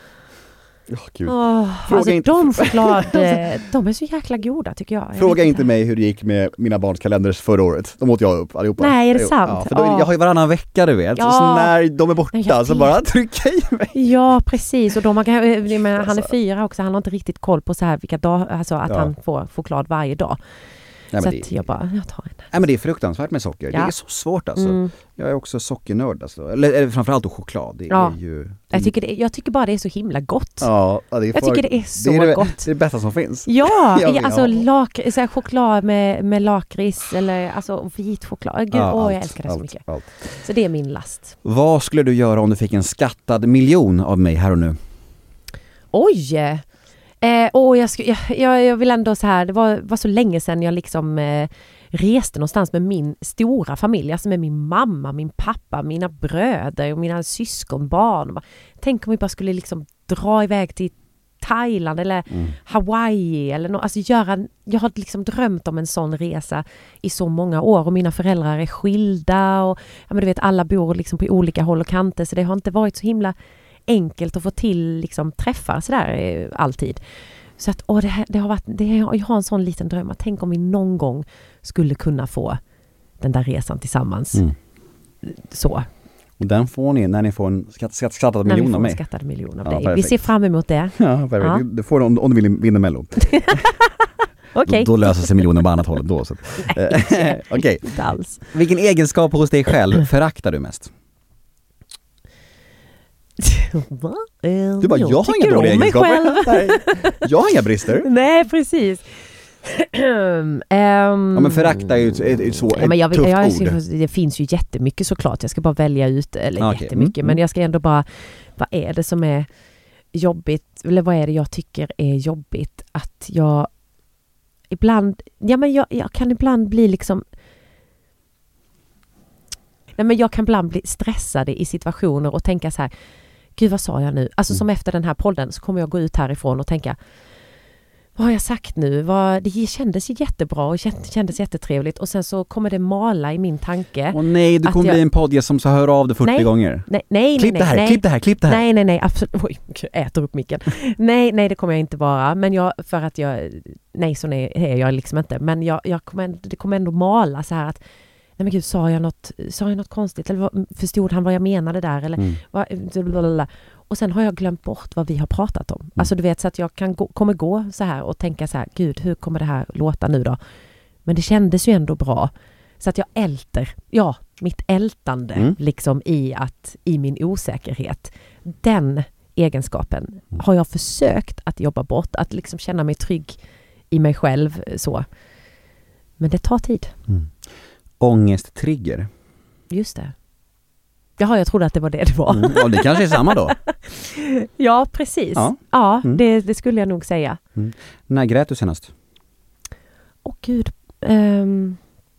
Oh, Gud. Åh, Fråga alltså inte- de choklad, eh, de är så jäkla goda tycker jag. jag Fråga vet inte mig hur det gick med mina barns kalenders förra året. De åt jag upp allihopa. Nej, är det Jo, sant? Ja, för då, Ja. jag har ju varannan vecka, du vet. Ja. Så när de är borta Nej, jag så vet. bara trycka i mig. Ja, precis. Och de har, jag menar, han är Alltså. fyra också. Han har inte riktigt koll på så här vilka dagar, alltså att Ja. han får choklad varje dag. Nej, så men att det, jag bara, jag tar en. nej, men det är fruktansvärt med socker. Ja. Det är så svårt alltså. Mm. Jag är också sockernörd alltså. Eller, eller framförallt då choklad. Det Ja. är ju... Det, Jag tycker, det, jag tycker bara det är så himla gott. ja, ja, det är Jag tycker det är så det är det, gott. Det är det bästa som finns. Ja, Jag vet, alltså ja. lak, så här, choklad med, med lakrits eller alltså vit choklad. Gud, Ja, åh, allt, jag älskar det så allt, mycket. allt. Så det är min last. Vad skulle du göra om du fick en skattad miljon av mig här och nu? Oj! Eh, åh, jag, sku, jag, jag, jag vill ändå så här, det var, var så länge sedan jag liksom eh, reste någonstans med min stora familj, alltså med min mamma, min pappa, mina bröder och mina syskonbarn. Bara, tänk om vi bara skulle liksom dra iväg till Thailand eller Mm. Hawaii eller något, alltså göra, jag har liksom drömt om en sån resa i så många år och mina föräldrar är skilda och ja, men du vet, alla bor liksom på olika håll och kanter, så det har inte varit så himla enkelt att få till liksom träffar sådär eh, alltid. Så att åh, det, här, det har varit, det, jag har en sån liten dröm att tänk om vi någon gång skulle kunna få den där resan tillsammans. Mm. Så. Och den får ni när ni får en skatt, skatt, skattad När vi miljon får av en mig. skattad miljon av Ja, dig. Vi perfekt. ser fram emot det. Ja, perfekt. Ja. Du får det om, om du vill vinna Mello. Okej. Då, då löser sig miljonen på annat håll då. Så. Okej. Okay. Inte alls. Vilken egenskap hos dig själv föraktar du mest? Va? Du bara, jag, har tycker inga dåliga om mig själv. egenskaper. Nej, jag har inga brister. Nej, precis. um, Ja, men förakta är ju ett, ett, ett, så, ja, men jag, ett tufft jag, ord. jag, det finns ju jättemycket såklart. Jag ska bara välja ut, eller Okej, jättemycket, mm, men mm. jag ska ändå bara, vad är det som är jobbigt, eller vad är det jag tycker är jobbigt att jag ibland, ja men jag, jag kan ibland bli liksom nej men jag kan ibland bli stressad i situationer och tänka så här, gud vad sa jag nu? Alltså som efter den här podden så kommer jag gå ut härifrån och tänka, vad har jag sagt nu? Vad, det kändes jättebra och kändes jättetrevligt. Och sen så kommer det mala i min tanke. Åh nej, du kommer jag... bli en podd som så hör av det fyrtio nej, gånger. Nej, nej, klipp nej, det här, nej. klipp det här, klipp det här. Nej, nej, nej, absolut. Oj, jag äter upp micken. nej, nej, det kommer jag inte vara. Men jag, för att jag, nej så nej, är jag liksom inte. Men jag, jag kommer, det kommer ändå mala så här att, nej men gud, sa jag något, sa jag något konstigt? Eller vad, förstod han vad jag menade där? Eller, mm. vad, och sen har jag glömt bort vad vi har pratat om. Mm. Alltså du vet, så att jag kan gå, kommer gå så här och tänka så här, gud, hur kommer det här låta nu då? Men det kändes ju ändå bra. Så att jag älter, ja, mitt ältande mm. liksom i att, i min osäkerhet. Den egenskapen mm. har jag försökt att jobba bort, att liksom känna mig trygg i mig själv så. Men det tar tid. Mm. Ångesttrigger. Just det. Jaha, jag trodde att det var det det var. Mm, ja, det kanske är samma då. ja, precis. Ja, ja mm. det, det skulle jag nog säga. Mm. När grät du senast? Åh gud. Um...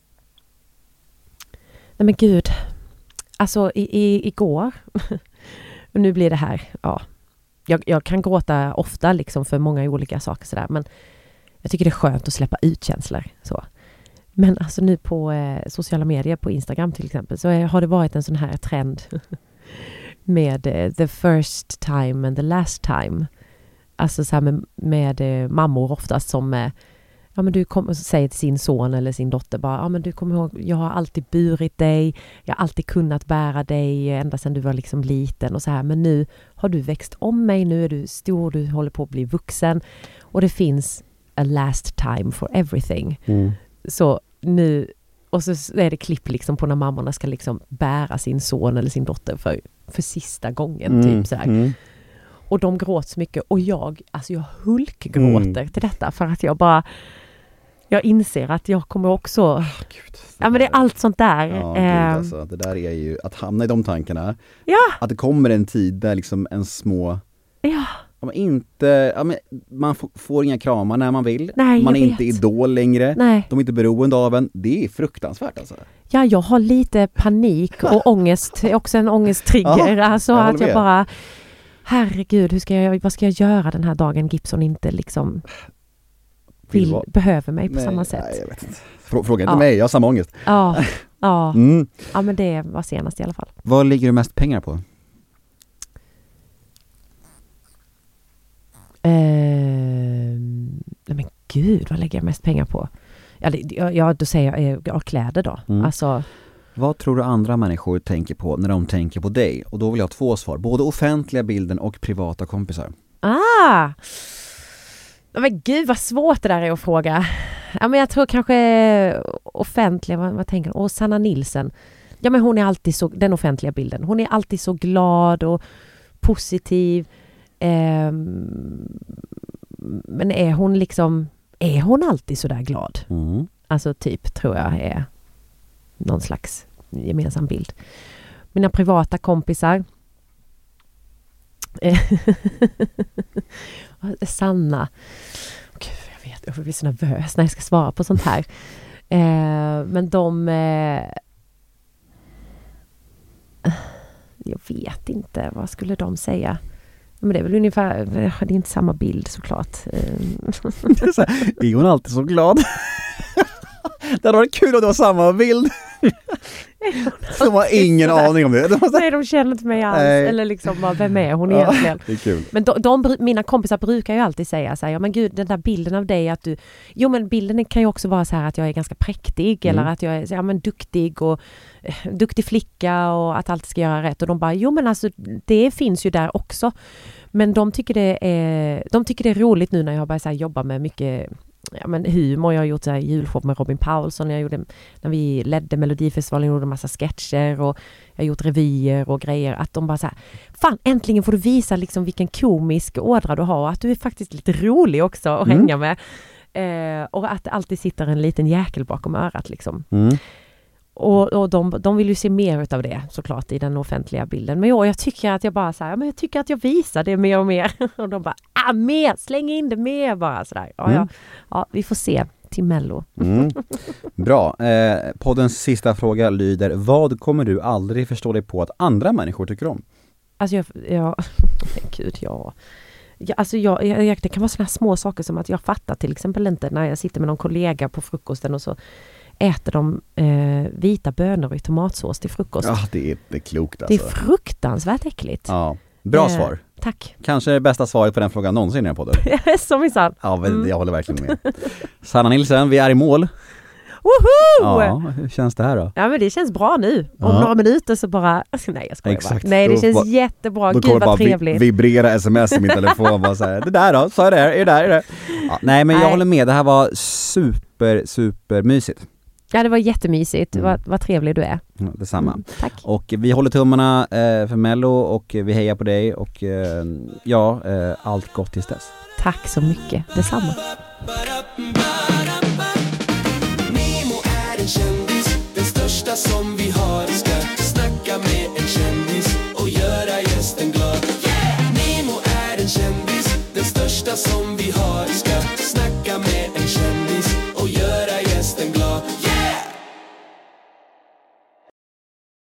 Nej men gud. Alltså i, i, igår. och nu blir det här. Ja. Jag, jag kan gråta ofta liksom för många olika saker sådär. Men jag tycker det är skönt att släppa ut känslor. Så. Men alltså nu på eh, sociala medier, på Instagram till exempel, så är, har det varit en sån här trend med eh, the first time and the last time. Alltså så här med, med eh, mammor oftast som eh, ja men du kommer säger till sin son eller sin dotter bara, ja men du kommer ihåg, jag har alltid burit dig, jag har alltid kunnat bära dig ända sedan du var liksom liten och så här, men nu har du växt om mig, nu är du stor, du håller på att bli vuxen och det finns a last time for everything. Mm. Så nu, och så är det klipp liksom på när mammorna ska liksom bära sin son eller sin dotter för, för sista gången mm, typ så här. Mm. Och de gråter så mycket och jag, alltså jag hulkgråter mm. till detta för att jag bara jag inser att jag kommer också oh, Gud, ja men det är allt sånt där. Ja, eh, Gud, alltså, det där är ju att hamna i de tankarna. Ja. Att det kommer en tid där liksom en små ja. Man, inte, ja, men man f- får inga kramar när man vill. Nej, man är vet. inte idol längre. Nej. De är inte beroende av en. Det är fruktansvärt alltså. Ja, jag har lite panik och ångest. Också en ångesttrigger. Ja, alltså jag att jag med. bara herregud, hur ska jag, vad ska jag göra den här dagen Gibson inte liksom vill, behöver mig på nej, samma sätt. Nej, jag vet inte. Frå- fråga inte ja. mig, jag har samma ångest. Ja, ja. Mm. ja men det var senast i alla fall. Vad ligger du mest pengar på? Uh, nej men gud, vad lägger jag mest pengar på? Ja, det, ja då säger jag ja, kläder då. Mm. Alltså, vad tror du andra människor tänker på när de tänker på dig? Och då vill jag ha två svar. Både offentliga bilden och privata kompisar. Ah! Men gud vad svårt det där är att fråga. Ja, men jag tror kanske offentliga, vad, vad tänker du? Och Sanna Nilsson. Ja men hon är alltid så, den offentliga bilden. Hon är alltid så glad och positiv. Um, men är hon liksom är hon alltid så där glad? Mm. Alltså typ tror jag är någon slags gemensam bild. Mina privata kompisar Sanna. Gud, jag vet, jag blir så nervös när jag ska svara på sånt här. uh, men de uh, jag vet inte, vad skulle de säga? Men det är väl ungefär, det är inte samma bild såklart. Det är, så här, är hon alltid så glad? Det hade varit kul att det var samma bild. De har ingen aning om det. Nej, de känner inte mig alls. Nej. Eller liksom, bara, vem är hon ja, egentligen? Det är kul. Men de, de, mina kompisar brukar ju alltid säga så här, ja men gud, den där bilden av dig att du, jo men bilden kan ju också vara så här att jag är ganska präktig mm. eller att jag är ja, men duktig och eh, duktig flicka och att allt ska göra rätt. Och de bara, jo men alltså det finns ju där också. Men de tycker det är, de tycker det är roligt nu när jag börjar så här, jobba med mycket ja, men humor. Jag har gjort så här julshow med Robin Paulsson. Jag gjorde, när vi ledde Melodifestivalen gjorde en massa sketcher och jag har gjort revyer och grejer. Att de bara så här, fan äntligen får du visa liksom vilken komisk ådra du har och att du är faktiskt lite rolig också att mm. hänga med. Eh, och att det alltid sitter en liten jäkel bakom örat liksom. Mm. Och, och de, de vill ju se mer utav det såklart i den offentliga bilden. Men jag, jag tycker att jag bara så här, men jag tycker att jag visar det mer och mer. Och de bara, ah mer, släng in det mer bara sådär. Ja, mm. ja, ja, vi får se till Mello. Mm. Bra. Eh, poddens sista fråga lyder, vad kommer du aldrig förstå dig på att andra människor tycker om? Alltså jag, jag gud, ja. Ja, alltså jag, jag, det kan vara såna här små saker som att jag fattar till exempel inte när jag sitter med någon kollega på frukosten och så äter de eh, vita bönor i tomatsås till frukost. Ja, det är inte klokt alltså. Det är fruktansvärt äckligt. Ja, bra eh, svar. Tack. Kanske det bästa svaret på den frågan någonsin i den podden. Som i sann. Ja, mm. Jag håller verkligen med. Sanna Nilsson, vi är i mål. Woho! Ja, hur känns det här då? Ja, men det känns bra nu. Om ja. några minuter så bara... Nej, jag skojar Exakt. bara. Nej, det känns då, jättebra. Då Gud vad trevligt. Vi, vibrera sms i min telefon. Bara så här, det där då? Så är det här? Är det där? Är det? Ja, nej, men jag nej. håller med. Det här var super, super mysigt. Ja, det var jättemysigt. Mm. Vad, vad trevlig du är. Ja, detsamma. Mm, tack. Och vi håller tummarna eh, för Mello och vi hejar på dig. Och eh, ja, eh, allt gott tills dess. Tack så mycket. Detsamma. Kändis, den största som vi har. Ska snacka med en kändis och göra gästen glad. Yeah! Nemo är en kändis, den största som